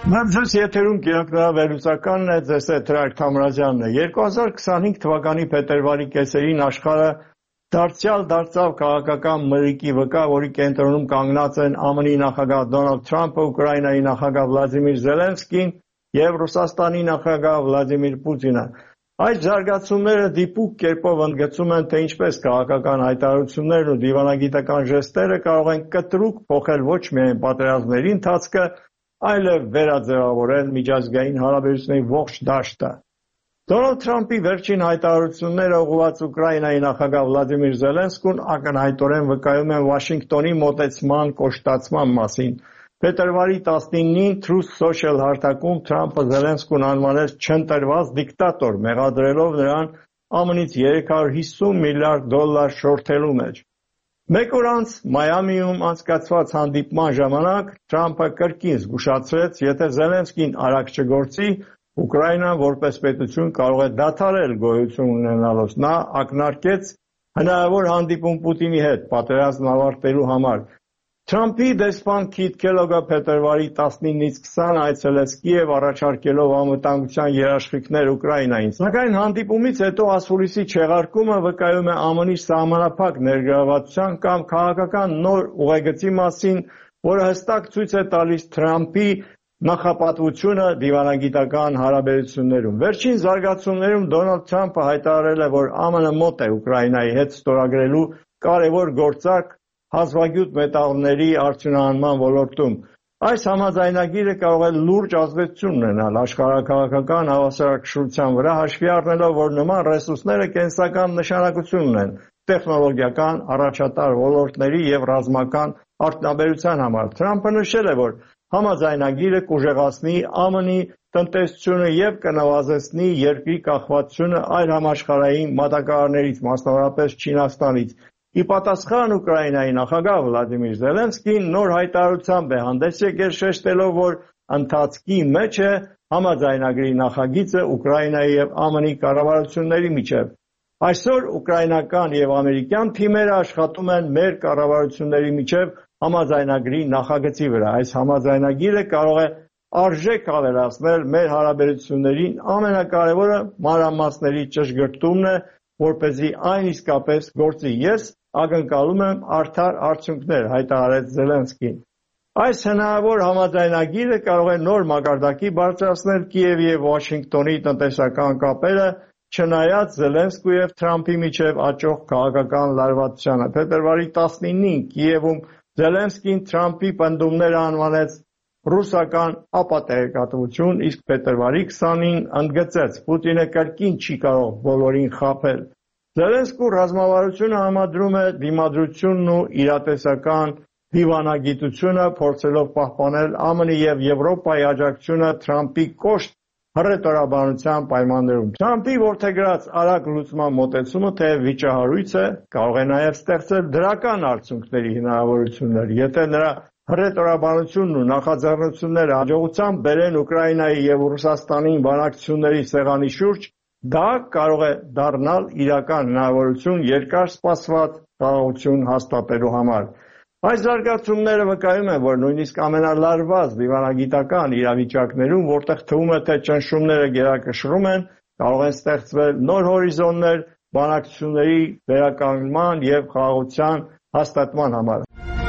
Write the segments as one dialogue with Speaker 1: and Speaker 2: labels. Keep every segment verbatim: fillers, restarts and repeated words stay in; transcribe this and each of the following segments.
Speaker 1: Մերձես եթերում կիրակնավերուսականն է, ձեզ է Թրայր Թամրազյանն է։ երկու հազար քսանհինգ թվականի փետրվարի կեսերին աշխարհը դարձյալ դարձավ քաղաքական մրրիկի վկա, որի կենտրոնում կանգնած են ԱՄՆ նախագահ Դոնալդ Թրամփը, Ուկրաինայի նախագահ Վլադիմիր Զելենսկին և Ռուսաստանի նախագահ Վլադիմիր Պուտինը։ Այս զարգացումները դիպուկ կերպով ընդգծում են, թե ինչպես քաղաքական հայտարարություններն ու դիվանագիտական ժեստերը կարող են կտրուկ փոխել ոչ միայն պատերազմների ընթացքը, այլև վերաձևավորել միջազգային հարաբերությունների ողջ դաշտը։ Դոնալդ Թրամփի վերջին հայտարարությունները ուղղված Ուկրաինայի նախագահ Վլադիմիր Զելենսկուն ակնհայտորեն վկայում են Վաշինգտոնի մոտեցման կոշտացման մասին։ Փետրվարի տասնինին Truth Social հարթակում Թրամփը Զելենսկուն անվանեց չընտրված դիկտատոր, մեղադրելով նրան ԱՄՆ-ից երեք հարյուր հիսուն միլիարդ դոլար շորթելու մեջ։ Մեկ օր անց Մայամիում անցկացված հանդիպման ժամանակ Թրամփը կրկին զգուշացրեց, եթե Զելենսկին արագ չգործի, Ուկրաինան որպես պետություն կարող է դադարել գոյություն ունենալուց։ Նա ակնարկեց հնարավոր հանդիպում Պուտինի հետ պատերազմն ավարտելու համար։ Թրամփի դեսպան Քիթ Քելոգը փետրվարի տասնինից քսանը այցելեց Կիև, առաջարկելով անվտանգության երաշխիքներ Ուկրաինային։ Սակայն հանդիպումից հետո ասուլիսի չեղարկումը վկայում է ԱՄՆ-ի սահմանափակ ներգրավվածության կամ քաղաքական նոր ուղեգծի մասին, որը հստակ ցույց է տալիս Թրամփի նախապատվությունը դիվանագիտական հարաբերություններում։ Վերջին զարգացումներում Դոնալդ Թրամփը հայտարարել է, որ ԱՄՆ մոտ է Ուկրաինայի հետ ստորագրելու կարևոր գործարք հազվագյուտ մետաղների արդյունահանման ոլորտում։ Այս համաձայնագիրը կարող է լուրջ ազդեցություն ունենալ աշխարհաքաղաքական հավասարակշռության վրա, հաշվի առնելով, որ նման ռեսուրսները կենսական նշանակություն ունեն տեխնոլոգիական, առաջատար ոլորտների և ռազմական արդյունաբերության համար։ Թրամփը նշել է, որ համաձայնագիրը կուժեղացնի ԱՄՆ-ի տնտեսությունը և կնվազեցնի երկրի կախվածությունը այլ համաշխարհային մատակարարներից, մասնավորապես Չինաստանից։ Ի պատասխան Ուկրաինայի նախագահ Վլադիմիր Զելենսկին նոր հայտարարությամբ է հանդես եկել, շեշտելով, որ ընթացքի մեջ է համաձայնագրի նախագիծը Ուկրաինայի և ԱՄՆ-ի կառավարությունների միջև։ Այսօր ուկրաինական և ամերիկյան թիմերը աշխատում են մեր կառավարությունների միջև համաձայնագրի նախագծի վրա։ Այս համաձայնագիրը կարող է արժեք ավելացնել մեր հարաբերություններին, ամենակարևորը մանրամասների ճշգրտումն է, որպեսզի այն իսկապես գործի։ Ես ակնկալում եմ արդար արդյունքներ, հայտարարեց Զելենսկին։ Այս հնարավոր համաձայնագիրը կարող է նոր մակարդակի բարձրացնել Կիևի և Վաշինգտոնի տնտեսական կապերը, չնայած Զելենսկու և Թրամփի միջև աճող քաղաքական լարվածությանը։ Փետրվարի տասնինին Կիևում Զելենսկին Թրամփի պնդումները անվանեց ռուսական ապատեղեկատվություն, իսկ փետրվարի քսանին ընդգծեց. Պուտինը կրկին չի կարող բոլորին խաբել։ Զելենսկու ռազմավարությունը համադրում է դիմադրությունն ու իրատեսական դիվանագիտությունը, փորձելով պահպանել ԱՄՆ-ի և Եվրոպայի աջակցությունը Թրամփի կոշտ հռետորաբանության պայմաններում։ Թրամփի որդեգրած արագ լուծման մոտեցումը թեև վիճահարույց է, կարող է նաև ստեղծել դրական արդյունքների հնարավորություններ։ Եթե նրա հռետորաբանությունն ու նախաձեռնությունները հաջողությամբ բերեն Ուկրաինայի և Ռուսաստանի բանակցությունների սեղանի շուրջ, դա կարող է դառնալ իրական հնարավորություն երկար սպասված խաղաղություն հաստատելու համար։ Այս զարգացումները վկայում են, որ նույնիսկ ամենալարված դիվանագիտական իրավիճակներում, որտեղ թվում է, թե ճնշումները գերակշռում են, կարող են ստեղծվել նոր հորիզոններ բանակցությունների վերականգնման և խաղաղության հաստատման համար։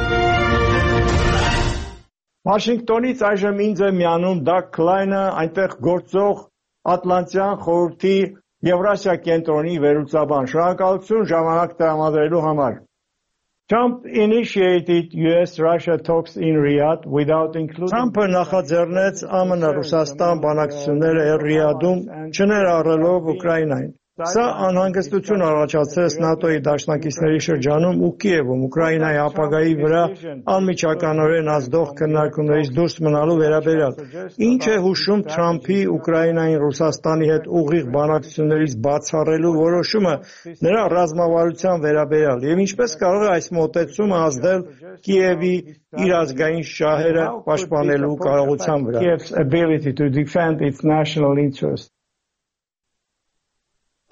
Speaker 1: Վաշինգտոնից այժմ ինձ է միանում Դագ Քլայնը, այնտեղ գործող Ատլանտյան խորհրդի Եվրասիա կենտրոնի վերլուծաբան։ Շնորհակալություն ժամանակ տրամադրելու համար։ Trump initiated U S Russia talks in Riyadh without including Trump-ը նախաձեռնեց ԱՄՆ-Ռուսաստան բանակցությունները Ռիադում, չներառելով Ուկրաինային։ Սա անհանգստություն առաջացրեց ՆԱՏՕ-ի դաշնակիցների շրջանում ու Կիևում Ուկրաինայի ապագայի վրա անմիջականորեն ազդող քննարկումներից դուրս մնալու վերաբերյալ։ Ինչ է հուշում Թրամփի Ուկրաինային Ռուսաստանի հետ ուղիղ բանակցություններից բացառելու որոշումը նրա ռազմավարության վերաբերյալ և ինչպես կարող է այս մոտեցումը ազդել Կիևի իր ազգային շահերը պաշտպանելու կարողության վրա։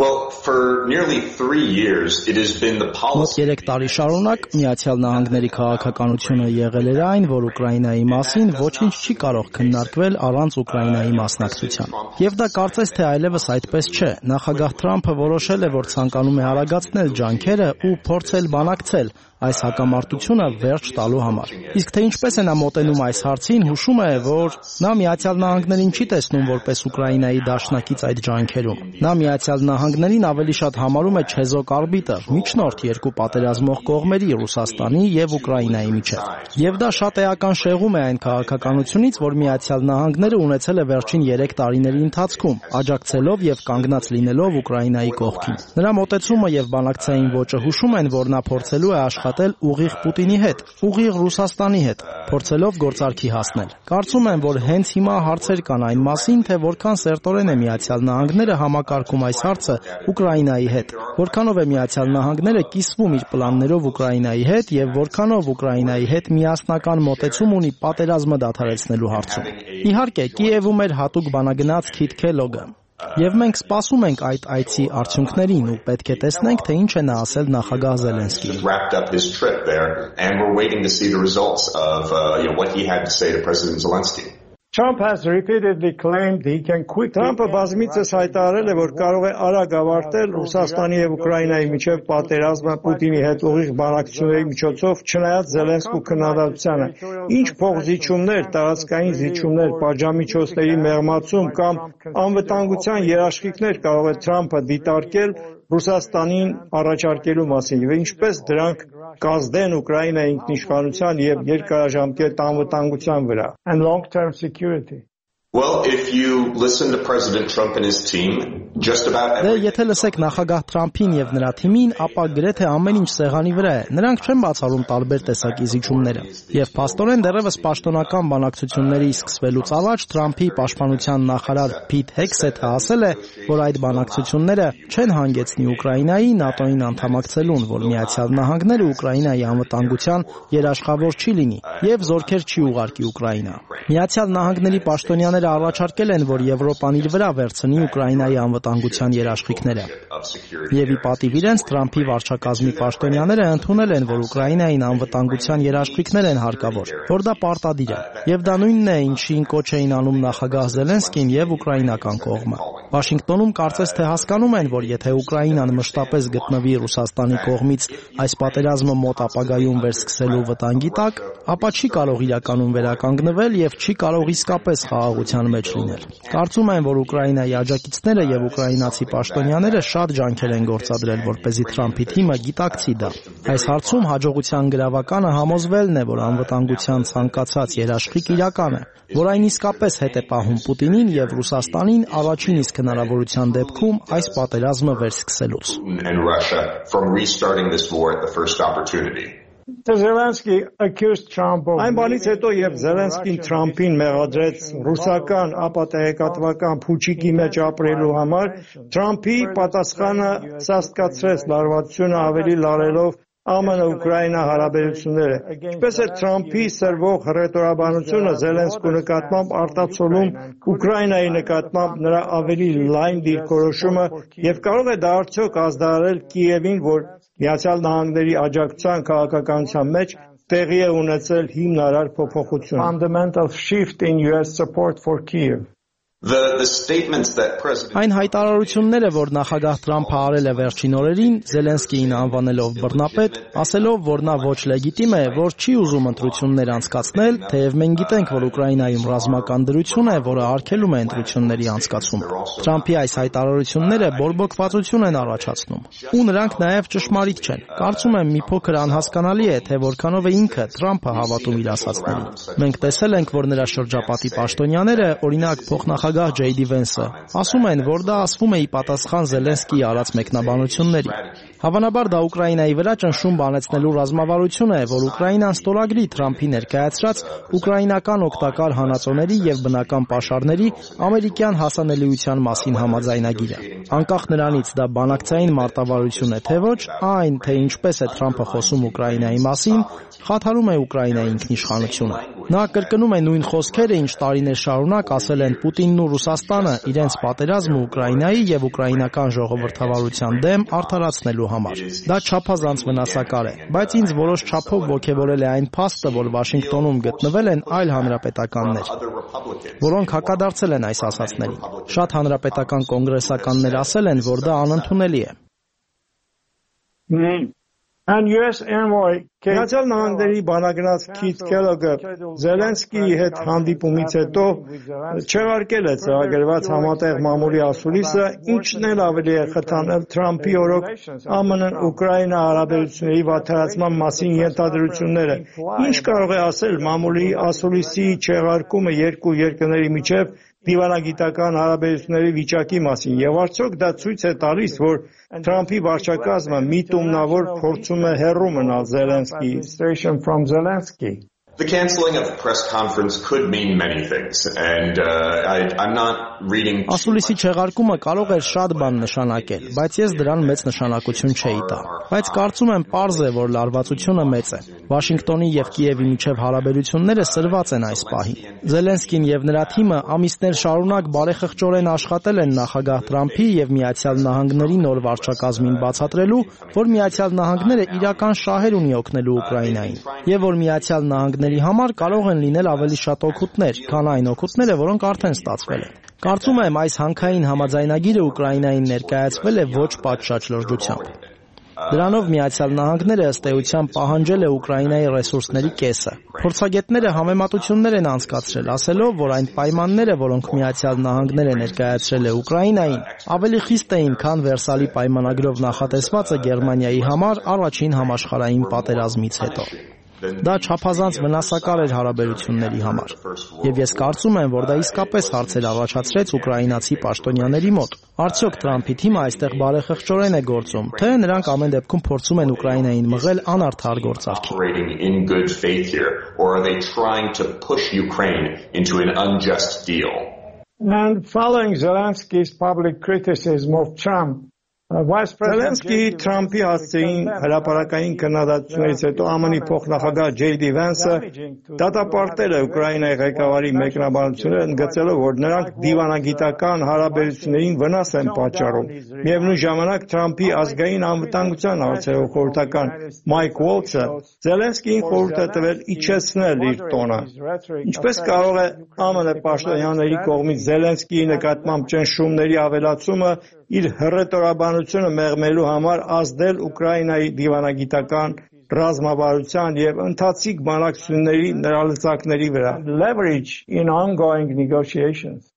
Speaker 2: Well, for nearly three years, it has been the policy.
Speaker 3: Մոտ երեք տարի շարունակ Միացյալ Նահանգների քաղաքականությունը եղել էր այն, որ Ուկրաինայի մասին ոչինչ չի կարող քննարկվել առանց Ուկրաինայի մասնակցության։ Եվ դա կարծես թե այլևս այդպես չէ։ Նախագահ Թրամփը որոշել է, որ ցանկանում է արագացնել ջանքերը ու փորձել բանակցել այս հակամարտությունը վերջ տալու համար։ Իսկ թե ինչպես է նա մոտենում այս հարցին, հուշում է, որ նա Միացյալ Նահանգներին չի տեսնում որպես Ուկրաինայի դաշնակից այդ ջանքերում։ Նա Միացյալ Նահանգներին ավելի շատ համարում է չեզոք արբիտր, միջնորդ երկու պատերազմող կողմերի՝ Ռուսաստանի եւ Ուկրաինայի միջեւ։ Եվ դա շատ էական շեղում է այն քաղաքականությունից, որ Միացյալ Նահանգները ունեցել է վերջին երեք տարիների ընթացքում, աջակցելով եւ կանգնած լինելով Ուկրաինայի կողքին։ Նրա մոտեցումը եւ բանակցային ոճը հուշում են, որ նա փորձելու է աշխատել ուղիղ Պուտինի հետ, ուղիղ Ռուսաստանի հետ, փորձելով գործարքի հասնել։ Կարծում եմ, որ հենց հիմա հարցեր կան այն մասին, թե որքան սերտորեն է Միացյալ Նահանգները համակարգում այս հարցը Ուկրաինայի հետ, որքանով է Միացյալ Նահանգները կիսվում իր պլաններով Ուկրաինայի հետ եւ որքանով Ուկրաինայի հետ միասնական մոտեցում ունի պատերազմը դադարեցնելու հարցում։ Իհարկե, Կիևում էր հատուկ բանագնաց Քիթ Քելոգը։ Եվ մենք սպասում ենք այդ այցի արդյունքներին ու պետք է տեսնենք, թե ինչ է նա ասել նախագահ Զելենսկին։
Speaker 1: Trump has repeatedly claimed he can quickly Trump-ը բազմիցս հայտարարել է, որ կարող է արագ ավարտել Ռուսաստանի եւ Ուկրաինայի միջև պատերազմը Պուտինի հետ ուղիղ բանակցությունների միջոցով, չնայած Զելենսկու քննադատությանը։ Ինչ փոխզիջումներ, տարածքային զիջումներ, պատժամիջոցների մեղմացում կամ անվտանգության երաշխիքներ կարող է Թրամփը դիտարկել Ռուսաստանին առաջարկելու մասին եւ ինչպես դրանք կազդեն Ուկրաինայի ինքնիշխանության եւ երկարաժամկետ անվտանգության վրա and long-term security.
Speaker 2: Well, if you listen to President Trump and his team, just about every...
Speaker 3: Եթե լսեք նախագահ Թրամփին եւ նրա թիմին, ապա գրեթե ամեն ինչ սեղանի վրա է։ Նրանք չեն բացառում տարբեր տեսակի զիջումները։ Եվ փաստորեն դեռևս պաշտոնական բանակցությունների սկսվելուց առաջ Թրամփի պաշտպանության նախարար Փիթ Հեքսեթը ասել է, որ այդ բանակցությունները չեն հանգեցնի Ուկրաինայի ՆԱՏՕ-ին անդամակցելուն, որ Միացյալ Նահանգները Ուկրաինայի անվտանգության երաշխավոր չի լինի եւ զորքեր չի ուղարկի Ուկրաինա։ Միացյալ Նահանգների պաշտոնյաները առաջարկել են, որ Եվրոպան իր վրա վերցնի Ուկրաինայի անվտանգության երաշխիքները։ Եվ ի պատիվ իրենց Թրամփի վարչակազմի պաշտոնյաները ընդունել են, որ Ուկրաինային անվտանգության երաշխիքներ են հարկավոր, որ դա պարտադիր է։ Եվ դա նույնն է, ինչին կոչ էին անում նախագահ Զելենսկին եւ ուկրաինական կողմը։ Վաշինգտոնում կարծես թե հասկանում են, որ եթե Ուկրաինան մշտապես գտնվի Ռուսաստանի կողմից այս պատերազմը մոտ ապագայում վերսկսելու վտանգի տակ, ապա չի կարող իրականում վերականգնվել եւ չի կարող իսկապես խաղաղության մեջ լինել։ Կարծում եմ, որ Ուկրաինայի աջակիցները եւ ուկրաինացի պաշտոնյաները շատ ջանքեր են գործադրել, որպեսզի Թրամփի թիմը գիտակցի դա։ Այս հարցում հաջողության գրավականը համոզվելն է, որ անվտանգության ցանկացած երաշխիք իրական է, որ այն իսկապես հետ է պահում Պուտինին եւ Ռուսաստանին առաջին իսկ հնարավորության դեպքում այս պատերազմը վերսկսելուց։
Speaker 1: Zelensky accused Trump of Այն բանից հետո, երբ Զելենսկին Թրամփին մեղադրեց ռուսական ապատեգատվական փուչիկի մեջ ապրելու համար, Թրամփի պատասխանը սաստկացրեց լարվածությունը ավելի լարելով ԱՄՆ-Ուկրաինա հարաբերությունները։ Ինչպես է Թրամփի սրվող հռետորաբանությունը Զելենսկու նկատմամբ արտացոլում Ուկրաինայի նկատմամբ նրա ավելի լայն դիրքորոշումը եւ կարող է դա արդյոք ազդարարել Կիևին, որ Միացյալ Նահանգների աջակցության քաղաքականության մեջ տեղի է ունեցել հիմնարար փոփոխություն։ Fundamental shift in U S support for Kyiv.
Speaker 2: The, the statements that President
Speaker 3: Այն հայտարարությունները, որ նախագահ Թրամփը արել է վերջին օրերին, Զելենսկիին անվանելով բռնապետ, ասելով, որ նա ոչ լեգիտիմ է, որ չի ուզում ընտրություններ անցկացնել, թեև մենք գիտենք, որ Ուկրաինայում ռազմական դրություն է, որը արգելում է ընտրությունների անցկացումը։ Թրամփի այս հայտարարությունները բորբոքվածություն են առաջացնում, ու նրանք նաև ճշմարիտ չեն։ Կարծում եմ, մի փոքր անհասկանալի է, թե որքանով է ինքը Թրամփը հավատում իր ասածներին։ Մենք տեսել ենք, որ նրա շրջապատի պաշտոնյաները, օրինակ փոխնախագահ Ջեյ Դի Վենսը, ասում են, որ դա ասվում է ի պատասխան Զելենսկիի արած մեկնաբանությունների։ Հավանաբար դա Ուկրաինայի վրա ճնշում բանեցնելու ռազմավարություն է, որ Ուկրաինան ստորագրի Թրամփի ներկայացրած ուկրաինական օգտակար հանածոների եւ բնական պաշարների ամերիկյան հասանելիության մասին համաձայնագիրը։ Անկախ նրանից դա բանակցային մարտավարություն է թե ոչ, այն, թե ինչպես է Թրամփը խոսում Ուկրաինայի մասին, խաթարում է Ուկրաինայի ինքնիշխանությունը։ Նա կրկնում է նույն խոսքերը, ինչ տարիներ շարունակ ասել են Պուտինն ու Ռուսաստանը իրենց պատերազմը Ուկրաինայի եւ ուկրաինական ժողովրդավարության դեմ արդարացնելու համար։ Դա չափազանց վնասակար է, բայց ինձ որոշ չափով ոգևորել է այն փաստը, որ Վաշինգտոնում գտնվել են այլ հանրապետականներ, որոնք հակադարձել են այս ասացներին։ Շատ հանրապետական կոնգրեսականներ ասել են, որ դա անընդունելի է։
Speaker 1: And U S Envoy Միացյալ Նահանգների բանագնաց Քիթ Քելոգը Զելենսկիի հետ հանդիպումից հետո չեղարկել է ծրագրված համատեղ մամուլի ասուլիսը, ինչն էլ ավելի է խթանել Թրամփի օրոք Α M N-ն Ուկրաինա հարաբերությունների վատթարացման մասին ենթադրությունները։ Ինչ կարող է ասել մամուլի ասուլիսի չեղարկումը երկու երկրների միջև դիվանագիտական հարաբերությունների վիճակի մասին, եւ արդյոք դա ցույց է տալիս, որ Թրամփի վարչակազմը միտումնավոր փորձում է հեռու մնալ Zelensky.
Speaker 2: The cancelling of the press conference could mean many things, and uh, I, I'm not reading...
Speaker 3: Ասուլիսի չեղարկումը կարող էր շատ բան նշանակել, բայց ես դրան մեծ նշանակություն չէի տա։ Բայց կարծում եմ պարզ է, որ լարվածությունը մեծ է։ Վաշինգտոնի եւ Կիևի միջև հարաբերությունները սրված են այս պահին։ Զելենսկին եւ նրա թիմը ամիսներ շարունակ բարեխղճորեն աշխատել են նախագահ Թրամփի եւ Միացյալ Նահանգների նոր վարչակազմին բացատրելու, որ Միացյալ Նահանգները իրական շահեր ունի օգնելու Ուկրաինային, եւ որ Միացյալ Նահանգների համար կարող են լինել ավելի շատ օգուտներ, քան այն օգուտները, որոնք արդեն ստացվել են։ Կարծում եմ, այս հանքային համաձայնագիրը Ուկրաինային ներկայացվել է ոչ պատշաճ լրջությամբ։ Դրանով Միացյալ Նահանգները ըստ էության պահանջել է Ուկրաինայի ռեսուրսների կեսը։ Փորձագետները համեմատություններ են անցկացրել, ասելով, որ այն պայմանները, որոնք Միացյալ Նահանգները ներկայացրել է Ուկրաինային, ավելի խիստ էին, քան Վերսալի պայմանագրով նախատեսվածը Գերմանիայի համար առաջին համաշխարհային պատերազմից հետո։ Դա չափազանց վնասակար էր հարաբերությունների համար, եւ ես կարծում եմ, որ դա իսկապես հարցեր առաջացրեց ուկրաինացի պաշտոնյաների մոտ։ Արդյոք Թրամփի թիմը այստեղ բարեխղճորեն է գործում, թե նրանք ամեն դեպքում փորձում են Ուկրաինային մղել անարդար գործարքի։
Speaker 1: And following Zelensky's public criticism of Trump, Զելենսկիի Թրամփի հասցեին հրապարակային քննադատություններից հետո ಆ Մ Ն-ի փոխնախագահ Ջեյ Դի Վենսը դատապարտել է Ուկրաինայի ղեկավարի մեկնաբանությունները, ընդգծելով, որ նրանք դիվանագիտական հարաբերություններին վնաս են պատճառում։ Միևնույն ժամանակ Թրամփի ազգային անվտանգության հարցերով խորհրդական Մայք Ուոլցը Զելենսկիին խորհուրդ է տվել իջեցնել իր տոնը։ Ինչպես կարող է ಆ Մ Ն պաշտոնյաների կողմից Զելենսկիի նկատմամբ ճնշումների ավելացումը իր հռետորաբանությունը մեղմելու համար ազդել Ուկրաինայի դիվանագիտական ռազմավարության եւ ընթացիկ բանակցությունների նրա լծակների վրա։ Leverage in ongoing negotiations.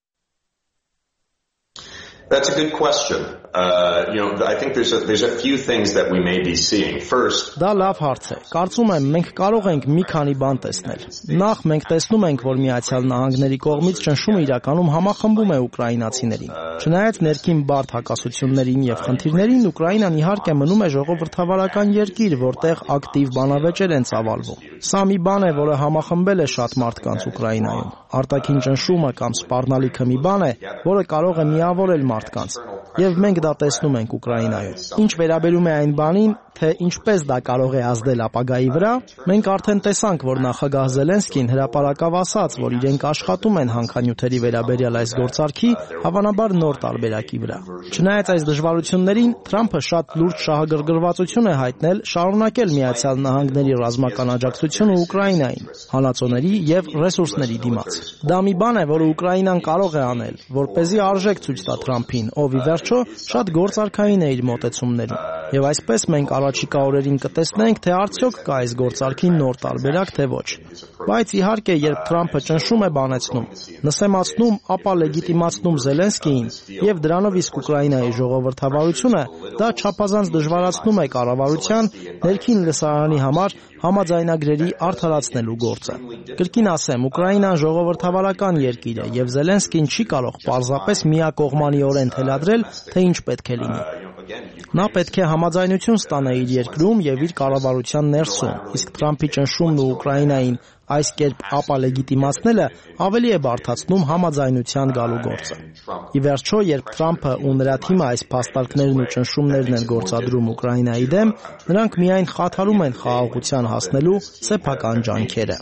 Speaker 2: That's a good question. Uh, you know, I think there's a, there's a few things that we may be seeing. First,
Speaker 3: Դա լավ հարց է։ Կարծում եմ, մենք կարող ենք մի քանի բան տեսնել։ Նախ մենք տեսնում ենք, որ Միացյալ Նահանգների կողմից ճնշումը իրականում համախմբում է ուկրաինացիներին։ Չնայած ներքին բարդ հակասություններին եւ խնդիրներին, Ուկրաինան իհարկե մնում է ժողովրդավարական երկիր, որտեղ ակտիվ բանավեճեր են ծավալվում։ Սա մի բան է, որը համախմբել է շատ մարդկանց Ուկրաինայում։ Արտաքին ճնշումը կամ սպառնալիքը մի բան է, որը կարող է միավորել մարդկանց, եւ մենք դա տեսնում ենք Ուկրաինայում։ Ինչ վերաբերում է այն բանին, թե ինչպես դա կարող է ազդել ապագայի վրա, մենք արդեն տեսանք, որ նախագահ Զելենսկին հրապարակավ ասաց, որ իրենք աշխատում են հանքանյութերի վերաբերյալ այս գործարքի, հավանաբար նոր տարբերակի վրա։ Չնայած այս դժվարություններին, Թրամփը շատ լուրջ շահագրգռվածություն է հայտնել շարունակել Միացյալ Նահանգների ռազմական աջակցությունը Ուկրաինային, հալածոների եւ ռեսուրսների դիմաց։ Դա մի բան է, որը Ուկրաինան կարող է անել, որպեսզի արժեք ցույց տա Թրամփին, ով ի վերջո շատ գործարքային է իր մոտեցումներում։ Եվ այսպես մենք առաջիկա օրերին կտեսնենք, թե արդյոք կա այս գործարքի նոր տարբերակ, թե ոչ։ Բայց իհարկե, երբ Թրամփը ճնշում է բանեցնում, նսեմացնում, ապա լեգիտիմացնում Զելենսկիին եւ դրանով իսկ Ուկրաինայի ժողովրդավարությունը, դա չափազանց դժվարացնում է կառավարության ներքին լսարանի համար համաձայնագրերի արդարացնելու գործը։ Կրկին ասեմ, Ուկրաինան ժողովրդավարական երկիր է եւ Զելենսկին չի կարող պարզապես միակողմանիորեն թելադրել, թե ինչ պետք է լինի։ Նա պետք է համաձայնություն ստանա իր երկրում եւ իր կառավարության ներսում, իսկ Թրամփի ճնշումն ու Ուկրաինային Այս կերպ ապալեգիտիմացնելը ավելի է բարդացնում համաձայնության գալու գործը։ Ի վերջո, երբ Թրամփը ու նրա թիմը այս փաստարկներն ու ճնշումներն են գործադրում Ուկրաինայի դեմ, նրանք միայն խաթարում են խաղաղության հասնելու սեփական ջանքերը։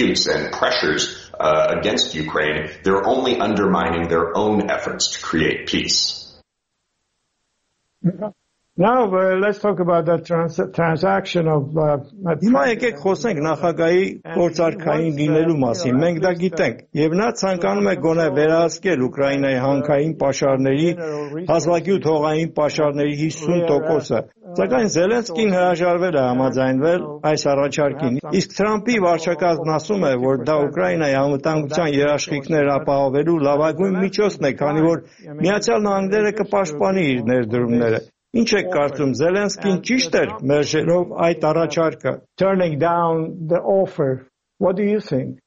Speaker 2: Uh, against Ukraine, they're only undermining their own efforts to create peace.
Speaker 1: Now uh, let's talk about the trans transaction of Հիմա եկեք խոսենք նախագահի գործարքային լինելու մասին։ Մենք դա գիտենք, եւ նա ցանկանում է գոնե վերահսկել Ուկրաինայի հանքային պաշարների, հազվագյուտ հողային պաշարների հիսուն տոկոսը։ Սակայն Զելենսկին հրաժարվել է համաձայնվել այս առաջարկին։ Իսկ Թրամփի վարչակազմն ասում է, որ դա Ուկրաինայի անվտանգության երաշխիքները ապահովելու լավագույն միջոցն է, քանի որ Միացյալ Նահանգները կպաշտպանի իր ներդրումները։ Ինչ եք կարծում, Զելենսկին ճիշտ էր մերժելով այդ առաջարկը? Turning down the offer. What do you think?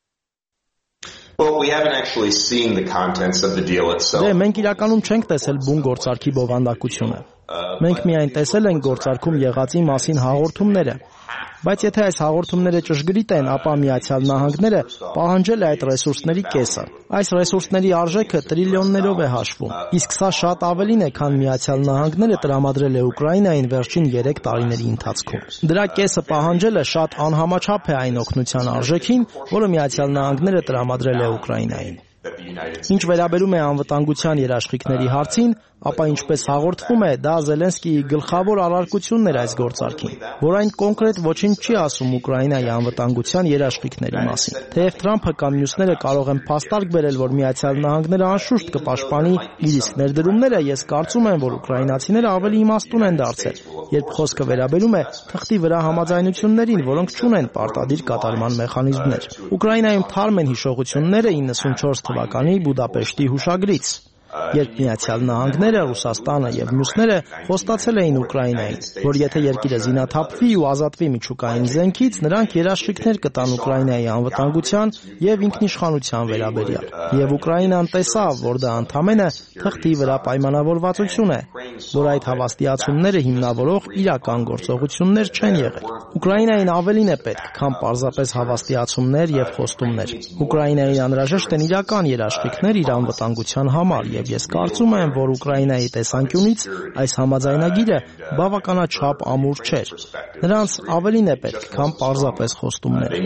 Speaker 2: Well, we haven't actually seen the contents of the deal itself.
Speaker 3: Դե մենք իրականում չենք տեսել բուն գործարքի բովանդակությունը։ Մենք միայն տեսել ենք գործարքում եղածի մասին հաղորդումները։ Բայց եթե այս հաղորդումները ճշգրիտ են, ապա Միացյալ Նահանգները պահանջել է այդ ռեսուրսների կեսը։ Այս ռեսուրսների արժեքը տրիլիոններով է հաշվում, իսկ սա շատ ավելին է, քան Միացյալ Նահանգները տրամադրել է Ուկրաինային վերջին երեք տարիների ընթացքում։ Դրա կեսը պահանջելը շատ անհամաչափ է այն օգնության արժեքին, որը Միացյալ Նահանգները տրամադրել է Ուկրաինային։ Ինչ վերաբերում է անվտանգության երաշխիքների հարցին, ապա ինչպես հաղորդվում է, դա Զելենսկիի գլխավոր առարկությունն էր այս գործարքին, որ այն կոնկրետ ոչինչ չի ասում Ուկրաինայի անվտանգության երաշխիքների մասին։ Թեև Թրամփը կամ մյուսները կարող են փաստարկ բերել, որ Միացյալ Նահանգները անշուշտ կպաշտպանի իր իսկ ներդրումները, ես կարծում եմ, որ ուկրաինացիները ավելի իմաստուն են դարձել, երբ խոսքը վերաբերում է թղթի վրա համաձայնություններին, որոնք չունեն պարտադիր կատարման մեխանիզմներ։ Ուկրաինայում թարմ են հիշողությունները իննսունչորս թվականի Բուդապեշտի հուշագրից, երբ Միացյալ Նահանգները, Ռուսաստանը եւ մյուսները խոստացել էին Ուկրաինային, որ եթե երկիրը զինաթափվի ու ազատվի միջուկային զենքից, նրանք երաշխիքներ կտան Ուկրաինայի անվտանգության եւ ինքնիշխանության վերաբերյալ։ Եվ Ուկրաինան տեսավ, որ դա ընդամենը թղթի վրա պայմանավորվածություն է, որ այդ հավաստիացումները հիմնավորող իրական գործողություններ չեն եղել։ Ուկրաինային ավելին է պետք, քան պարզապես հավաստիացումներ եւ խոստումներ։ Ուկրաինային անհրաժեշտ են իրական երաշխիքներ իր անվտանգության համար եւ ես կարծում եմ, որ Ուկրաինայի տեսանկյունից այս համաձայնագիրը բավականաչափ ամուր չէր։ Նրանց ավելին է պետք, քան պարզապես խոստումներ։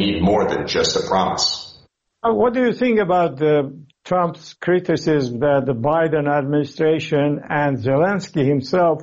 Speaker 1: What do you think about uh, Trump's criticism that the Biden administration and Zelensky himself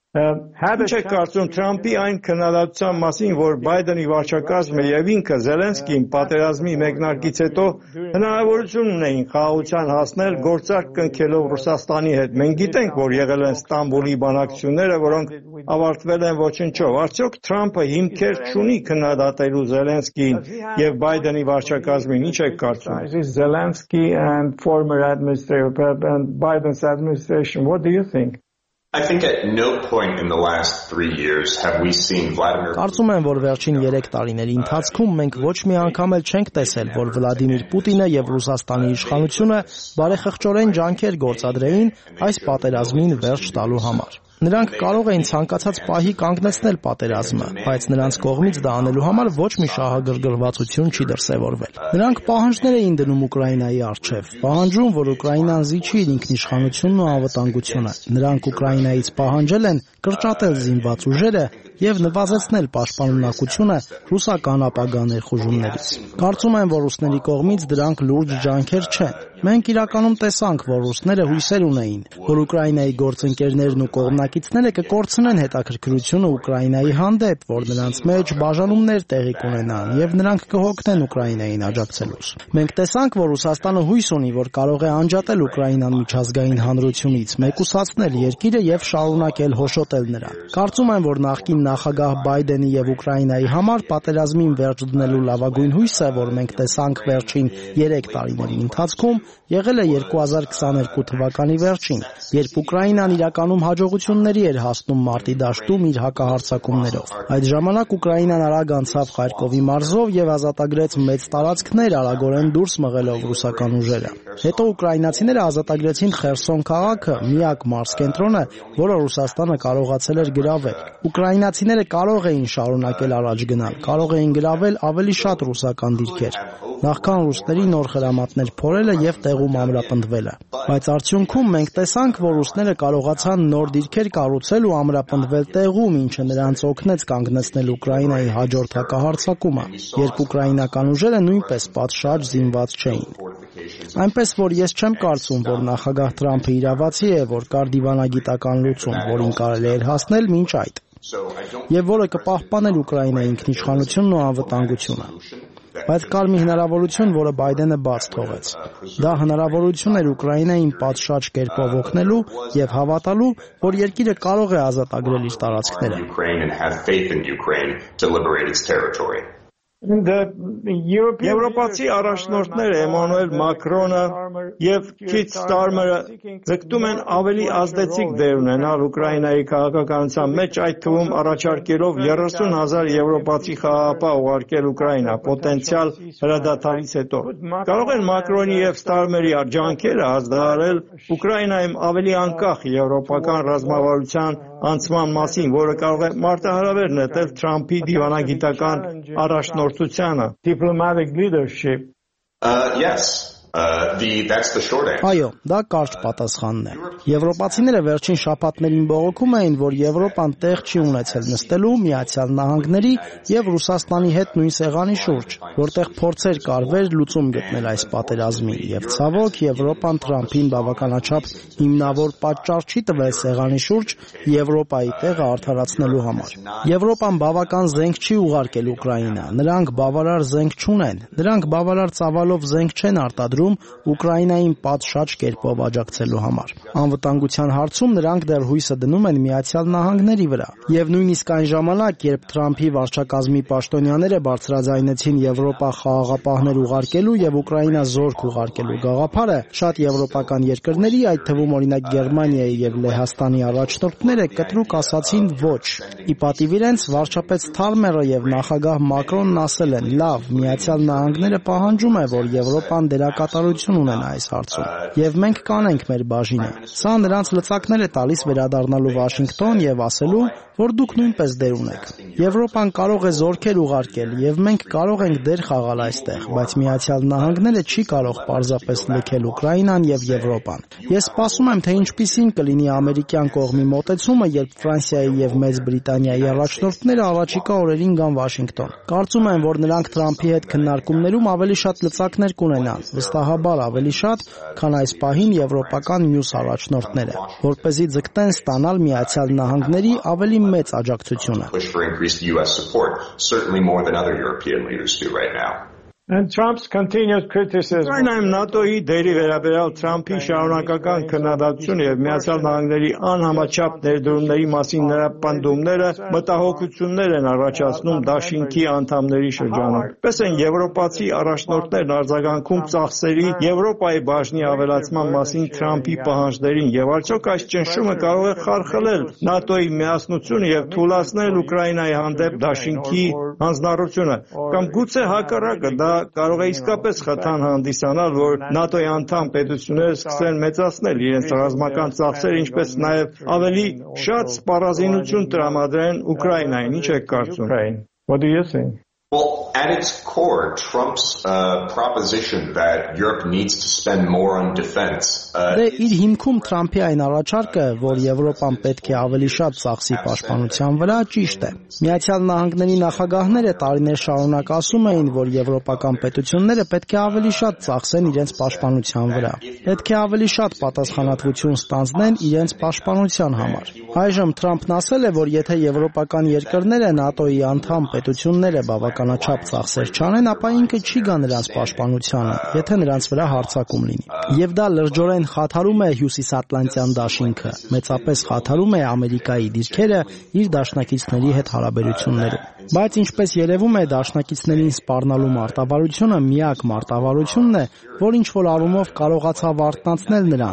Speaker 1: Ինչ եք կարծում Թրամփի այն քննադատության մասին, որ Բայդենի վարչակազմը եւ ինքը Զելենսկին պատերազմի մեկնարկից հետո հնարավորություն ունեին խաղաղության հասնել գործարք կնքելով Ռուսաստանի հետ։ Մենք գիտենք, որ եղել են Ստամբուլի բանակցությունները, որոնք ավարտվել են ոչնչով։ Արդյոք Թրամփը հիմքեր չունի քննադատելու Զելենսկին եւ Բայդենի վարչակազմին։ Ինչ եք կարծում? Zelensky and former administrator and Biden's administration, what do you think?
Speaker 2: I think at no point in the last three years have we seen Vladimir
Speaker 3: Կարծում եմ, որ վերջին երեք տարիների ընթացքում մենք ոչ մի անգամ էլ չենք տեսել, որ Վլադիմիր Պուտինը եւ Ռուսաստանի իշխանությունը բարեխղճորեն ջանքեր գործադրեին այս պատերազմին վերջ տալու համար։ Նրանք կարող էին ցանկացած պահի կանգնեցնել պատերազմը, բայց նրանց կողմից դա անելու համար ոչ մի շահագրգռվածություն չի դրսևորվել։ Նրանք պահանջներ էին դնում Ուկրաինայի առջև, պահանջում, որ Ուկրաինան զիջի իր ինքնիշխանությունն ու անվտանգությունը։ Նրանք Ուկրաինայից պահանջել են կրճատել զինված ուժերը եւ նվազեցնել պաշտպանունակությունը ռուսական ապագա ներխուժումներից։ Կարծում եմ, որ ռուսների կողմից դրանք լուրջ ջանքեր չեն։ Մենք իրականում տեսանք, որ ռուսները հույսեր ունեին, որ Ուկրաինայի գործընկերներն ու կողմնակիցները կկորցնեն հետաքրքրությունը Ուկրաինայի հանդեպ, որ նրանց մեջ բաժանումներ տեղի կունենան եւ նրանք կհոգնեն Ուկրաինային աջակցելուց։ Մենք տեսանք, որ Ռուսաստանը հույս ունի, որ կարող է անջատել Ուկրաինան միջազգային հանրությունից, մեկուսացնել երկիրը եւ շարունակել հոշոտել նրան։ Կարծում եմ, որ նախկին նախագահ Բայդենի եւ Ուկրաինայի համար պատերազմին վերջ դնելու լավագույն հույսը, որ մենք տեսանք վերջին երեք տարիների ընթացքում, եղել է երկու հազար քսաներկու թվականի վերջին, երբ Ուկրաինան իրականում հաջողությունների էր հասնում մարտի դաշտում իր հակահարձակումներով։ Այդ ժամանակ Ուկրաինան արագ անցավ Խարկովի մարզով եւ ազատագրեց մեծ տարածքներ, արագորեն դուրս մղելով ռուսական ուժերը։ Հետո ուկրաինացիները ազատագրեցին Խերսոն քաղաքը, միակ մարզկենտրոնը, որը Ռուսաստանը կարողացել էր գրավել։ Ուկրաինացի եվրոպացիները կարող էին շարունակել առաջ գնալ, կարող էին գրավել ավելի շատ ռուսական դիրքեր, նախքան ռուսների նոր խրամատներ փորելը եւ տեղում ամրապնդվելը։ Բայց արդյունքում մենք տեսանք, որ ռուսները կարողացան նոր դիրքեր կառուցել ու ամրապնդվել տեղում, ինչը նրանց օգնեց կանգնեցնել Ուկրաինայի հաջորդ հակահարձակումը, երբ ուկրաինական ուժերը նույնպես պատշաճ զինված չէին։ Այնպես որ ես չեմ կարծում, որ նախագահ Թրամփը իրավացի է, որ կար դիվանագիտական լուծում, որին կարելի էր հասնել մինչ այդ, եւ որը կպահպաներ Ուկրաինայի ինքնիշխանությունն ու անվտանգությունը։ Բայց կար մի հնարավորություն, որը Բայդենը բաց թողեց։ Դա հնարավորություն էր Ուկրաինային պատշաճ կերպով օգնելու եւ հավատալու, որ երկիրը կարող է ազատագրել իր տարածքները։
Speaker 1: Եվրոպացի առաջնորդներ Էմանուել Մակրոնը եւ Քիթ Ստարմերը ձգտում են ավելի ազդեցիկ դեր ունենալ Ուկրաինայի քաղաքականության մեջ, այդ թվում առաջարկելով երեսուն հազար եվրոպացի խաղաղապահ ուղարկել Ուկրաինա պոտենցիալ հրադադարից հետո։ Կարող են Մակրոնի եւ Ստարմերի ջանքերը ազդարարել Ուկրաինայում ավելի անկախ եվրոպական ռազմավարության անցման մասին, որը կարող է մարտահրավեր նետել Թրամփի դիվանագիտական առաջնորդությանը, diplomatic leadership.
Speaker 2: Uh, yes. Uh, the, that's the short answer.
Speaker 3: Այո, դա կարճ պատասխանն է։ Եվրոպացիները վերջին շաբաթներին բողոքում էին, որ Եվրոպան տեղ չի ունեցել նստելու Միացյալ Նահանգների եւ Ռուսաստանի հետ նույն սեղանի շուրջ, որտեղ փորձեր կարվեր լուծում գտնել այս պատերազմին, եւ ցավոք Եվրոպան Թրամփին բավականաչափ հիմնավոր պատճառ չի տվել սեղանի շուրջ Եվրոպայի տեղը արդարացնելու համար։ Եվրոպան բավական զենք չի ուղարկել Ուկրաինա, նրանք բավարար զենք չունեն, նրանք բավարար ծավալով զենք չեն արտադրում Ուկրաինային պատշաճ կերպով աջակցելու համար։ Անվտանգության հարցում նրանք դեռ հույսը դնում են Միացյալ Նահանգների վրա։ Եվ նույնիսկ այն ժամանակ, երբ Թրամփի վարչակազմի պաշտոնյաները բարձրաձայնեցին Եվրոպա խաղաղապահներ ուղարկելու եւ Ուկրաինա զորք ուղարկելու գաղափարը, շատ եվրոպական երկրների, այդ թվում օրինակ Գերմանիայի եւ Լեհաստանի առաջնորդները կտրուկ ասացին ոչ։ Ի պատիվ իրենց վարչապետ Ստարմերը եւ նախագահ Մակրոնն ասել են. «Լավ, Միացյալ Նահանգները պահանջում է, որ Եվրոպան դերակատարություն ունենա այս հարցում, եւ մենք կանենք մեր բաժինը»։ Սա նրանց լծակներ է տալիս վերադառնալու Վաշինգտոն եւ ասելու, որ դուք նույնպես դեր ունեք։ Եվրոպան կարող է զորքեր ուղարկել եւ մենք կարող ենք դեր խաղալ այստեղ, բայց Միացյալ Նահանգները չի կարող պարզապես լքել Ուկրաինան եւ Եվրոպան։ Ես սպասում եմ, թե ինչպիսին կլինի ամերիկյան կողմի մոտեցումը, երբ Ֆրանսիայի եւ Մեծ Բրիտանիայի առաջնորդները առաջիկա օրերին գան Վաշինգտոն։ Կարծում եմ, որ նրանք Թրամփի հետ քննարկումներում ավելի շատ լծակներ կունենան, վստահաբար ավելի շատ, քան այս պահին եվրոպական մյուս առաջնորդները, որպեսզի ձգտեն ստանալ Միացյալ Նահանգների ավելի մեծ աջակցությունը։
Speaker 1: Ուկրաինայում ՆԱՏՕ-ի դերի վերաբերյալ Թրամփի շարունակական քննադատությունը եւ Միացյալ Նահանգների անհամաչափ ներդրումների մասին նրա պնդումները մտահոգություններ են առաջացնում դաշինքի անդամների շրջանում։ Պես են եվրոպացի առաջնորդներն արձագանքում ծախսերի Եվրոպայի բաժնի ավելացման մասին Թրամփի պահանջներին եւ արդյոք այս ճնշումը կարող է խարխլել ՆԱՏՕ-ի միասնությունը եւ թուլացնել Ուկրաինայի հանդեպ դաշինքի հանձնառությունը, կամ գուցե հակառակը, դա կարող է իսկապես խթան հանդիսանալ, որ ՆԱՏՕ-ի անդամ պետությունները սկսեն մեծացնել իրենց ռազմական ծախսերը, ինչպես նաև ավելի շատ սպառազինություն տրամադրեն Ուկրաինային։ Ինչ եք կարծում։ What do you think?
Speaker 2: Well, at its core, Trump's uh, proposition that Europe needs to spend more on defense.
Speaker 3: Դե իր հիմքում Թրամփի այն առաջարկը, որ Եվրոպան պետք է ավելի շատ ծախսի պաշտպանության վրա, ճիշտ է։ Միացյալ Նահանգների նախագահները տարիներ շարունակ ասում էին, որ եվրոպական պետությունները պետք է ավելի շատ ծախսեն իրենց պաշտպանության վրա։ Պետք է ավելի շատ պատասխանատվություն ստանձնեն իրենց պաշտպանության համար։ Այժմ Թրամփն ասել է, որ եթե եվրոպական երկրները ՆԱՏՕ-ի անդամ պետությունները բավականաչափ ծախսեր չանեն, ապա ինքը չի գա նրանց պաշտպանությանը, եթե նրանց վրա հարձակում լինի։ Եվ դա լրջորեն խաթարում է Հյուսիսատլանտյան դաշինքը, մեծապես խաթարում է Ամերիկայի դիրքերը իր դաշնակիցների հետ հարաբերություններում։ Բայց ինչպես երևում է, դաշնակիցներին սպառնալու մարտավարությունը միակ մարտավարությունն է, որ ինչ-որ առումով կարողացավ արթնացնել նրանց,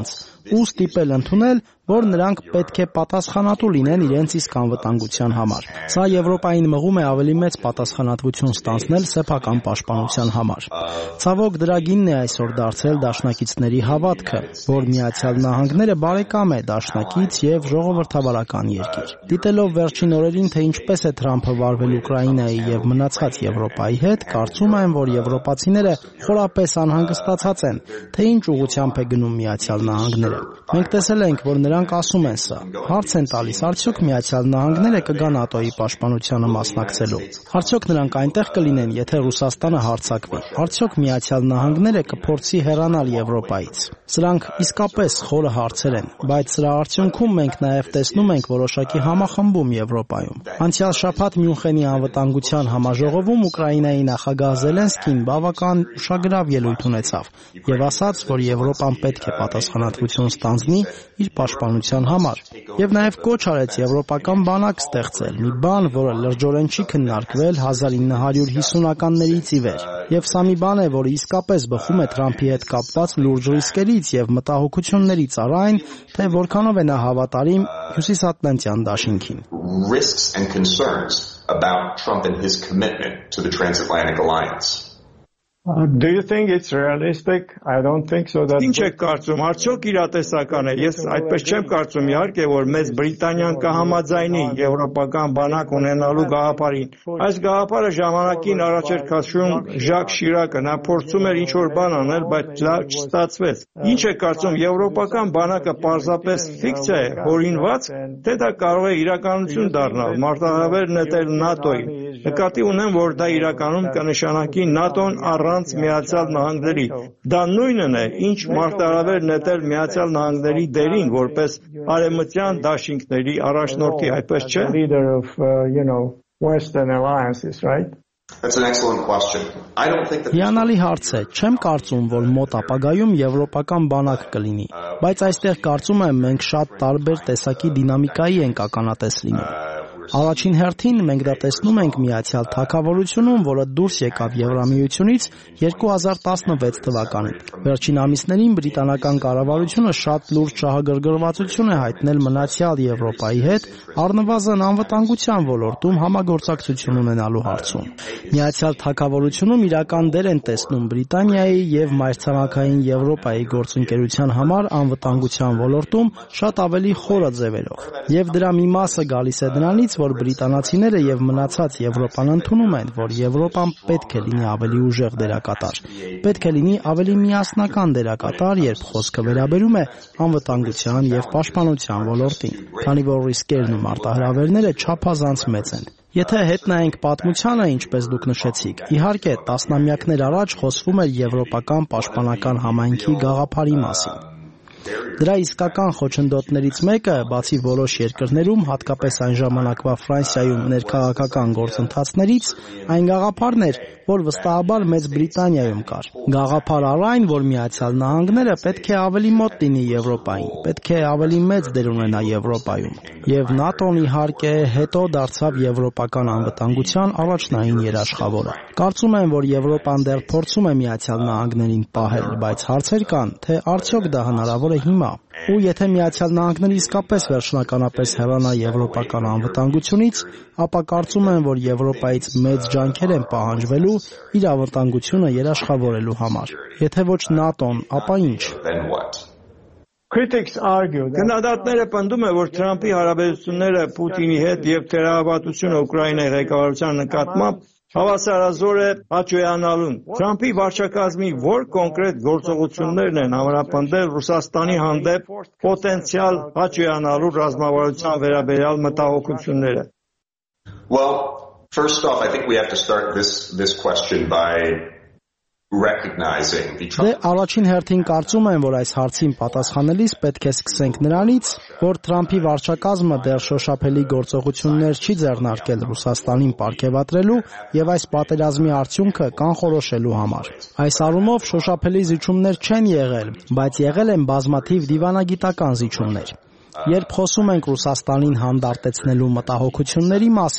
Speaker 3: ու ստիպել ընդունել, որ նրանք պետք է պատասխանատու լինեն իրենց իսկ անվտանգության համար։ Սա Եվրոպային մղում է ավելի մեծ պատասխանատվություն ստանձնել սեփական պաշտպանության համար։ Ցավոք դրա գինն է այսօր դարձել դաշնակիցների հավատքը, որ Միացյալ Նահանգները բարեկամ է, դաշնակից եւ ժողովրդավարական երկիր։ Դիտելով վերջին օրերին, թե ինչպես է Թրամփը վարվել Ուկրաինայի եւ մնացած Եվրոպայի հետ, կարծում եմ, որ եվրոպացիները խորապես անհանգստացած են, թե ինչ ուղղությամբ է գնում Միացյալ Նահանգները։ Մենք տեսել ենք, որ նրանք ասում են սա։ Հարց են տալիս, արդյոք Միացյալ Նահանգները կգա ՆԱՏՕ-ի պաշտպանությանը մասնակցելու։ Արդյոք նրանք այնտեղ կլինեն, եթե Ռուսաստանը հարձակվի։ Արդյոք Միացյալ Նահանգները կփորձի հեռանալ Եվրոպայից։ Սրանք իսկապես խորը հարցեր են, բայց սրա արդյունքում մենք նաև տեսնում ենք որոշակի համախմբում Եվրոպայում։ Անցյալ շաբաթ Մյունխենի անվտանգության համաժողովում Ուկրաինայի նախագահ Զելենսկին բավական ուշագրավ ելույթ ունեցավ եւ ասաց, որ Եվրոպան պետք է պատասխանատվություն ստանձնի իր պաշտպանության համար եւ նաեւ կոչ արեց եվրոպական բանակ ստեղծել, մի բան, որը լրջորեն չի քննարկվել հազար ինը հարյուր հիսունականներից ի վեր։ Եվ սա մի բան է, որը իսկապես բխում է Թրամփի հետ կապված լուրջ ռիսկերից եւ մտահոգություններից առ այն, թե որքանով է նա հավատարիմ Հյուսիսատլանտյան դաշինքին։
Speaker 2: Risks and concerns about Trump and his commitment to the transatlantic alliance.
Speaker 1: Uh, do you think it's realistic? I don't think so. That
Speaker 4: Ինչ եք կարծում, արդյոք իրատեսական է։ Ես այդպես չեմ կարծում, իհարկե, որ մեծ Բրիտանիան կհամաձայնի եվրոպական բանակ ունենալու գաղափարին։ Այս գաղափարը ժամանակին առաջ էր քաշում Ժակ Շիրակը, նա փորձում էր ինչ-որ բան անել, բայց դա չստացվեց։ Ինչ եք կարծում, եվրոպական բանակը պարզապես ֆիկցիա է, հորինված, թե դա կարող է իրականություն դառնալ, մարտահրավեր նետել ՆԱՏՕ-ին։ Նկատի ունեմ, որ դա իրականում կնշանակի ՆԱՏՕ-ն առանց Միացյալ Նահանգների։ Դա նույնն է, ինչ մարտահրավեր նետել Միացյալ Նահանգների դերին, որպես արևմտյան դաշինքների առաջնորդի, այդպես չէ։
Speaker 1: Leader of, uh, you know, Western alliances, right?
Speaker 2: That's an excellent question. I don't think that
Speaker 3: Հիանալի հարց է, չեմ կարծում, որ մոտ ապագայում եվրոպական բանակ կլինի, բայց այստեղ կարծում եմ մենք շատ տարբեր տեսակի դինամիկայի ենք ականատես լինում։ Առաջին հերթին մենք դա տեսնում ենք Միացյալ Թագավորությունում, որը դուրս եկավ Եվրամիությունից երկու հազար տասնվեց թվականին։ Վերջին ամիսներին բրիտանական կառավարությունը շատ լուրջ շահագրգռվածություն է հայտնել մնացյալ Եվրոպայի հետ, առնվազն անվտանգության ոլորտում համագործակցություն ունենալու հարցում։ Միացյալ Թագավորությունում իրական դեր են տեսնում Բրիտանիայի եւ մայրցամաքային Եվրոպայի գործընկերության համար անվտանգության ոլորտում շատ ավելի խորը ձևերով։ Եվ դրա մի մասը գալիս է դրանից, որ բրիտանացիները եւ մնացած Եվրոպան ընդունում են, որ Եվրոպան պետք է լինի ավելի ուժեղ դերակատար։ Պետք է լինի ավելի միասնական դերակատար, երբ խոսքը վերաբերում է անվտանգության եւ պաշտպանության ոլորտին, քանի որ ռիսկերն ու մարտահրավերները չափազանց մեծ են։ Եթե հետ նայենք պատմությանը, ինչպես դուք նշեցիք, իհարկե տասնամյակներ առաջ խոսվում էր եվրոպական պաշտպանական համայնքի գաղափարի մասին։ Դրա իսկական խոչընդոտներից մեկը, բացի որոշ երկրներում, հատկապես այն ժամանակվա Ֆրանսիայում ներքաղաքական գործընթացներից, այն գաղափարն էր, որ վստահաբար Մեծ Բրիտանիայում կար։ Գաղափար առ այն, որ Միացյալ Նահանգները պետք է ավելի մոտ լինի Եվրոպային, պետք է ավելի մեծ դեր ունենա Եվրոպայում։ Եվ ՆԱՏՕ-ն իհարկե հետո դարձավ եվրոպական անվտանգության առաջնային երաշխավորը։ Կարծում եմ, որ Եվրոպան դեռ փորձում է Միացյալ Նահանգներին պահել, բայց հարցեր կան, թե արդյոք դա հնարավոր է հիմա։ Ու եթե Միացյալ Նահանգները իսկապես վերջնականապես հեռանա եվրոպական անվտանգությունից, ապա կարծում եմ, որ Եվրոպայից մեծ ջանքեր են պահանջվելու իր անվտանգությունը երաշխավորելու համար։ Եթե ոչ ՆԱՏՕ-ն, ապա ինչ։
Speaker 1: Critics argue that
Speaker 4: Քննադատները պնդում են, որ Թրամփի հարաբերությունները Պուտինի հետ եւ թերահավատությունը Ուկրաինայի ղեկավարության նկատմամբ հավասարազոր է աճոյանալուն։ Թրամփի վարչակազմի որ կոնկրետ գործողություններն են ամրապնդել Ռուսաստանի հանդեպ պոտենցիալ աճոյանալու ռազմավարության վերաբերյալ մտահոգությունները։
Speaker 2: Well, first off, I think we have to start this this question by recognizing the
Speaker 3: Դե առաջին հերթին կարծում եմ, որ այս հարցին պատասխանելիս պետք է սկսենք նրանից, որ Թրամփի վարչակազմը դեռ շոշափելի գործողություններ չի ձեռնարկել Ռուսաստանին պարգևատրելու եւ այս պատերազմի արդյունքը կանխորոշելու համար։ Այս առումով շոշափելի զիջումներ չեն եղել, բայց եղել են բազմաթիվ դիվանագիտական զիջումներ։ Երբ խոսում ենք Ռուսաստանին հանդարտեցնելու մտահոգությունների մասին,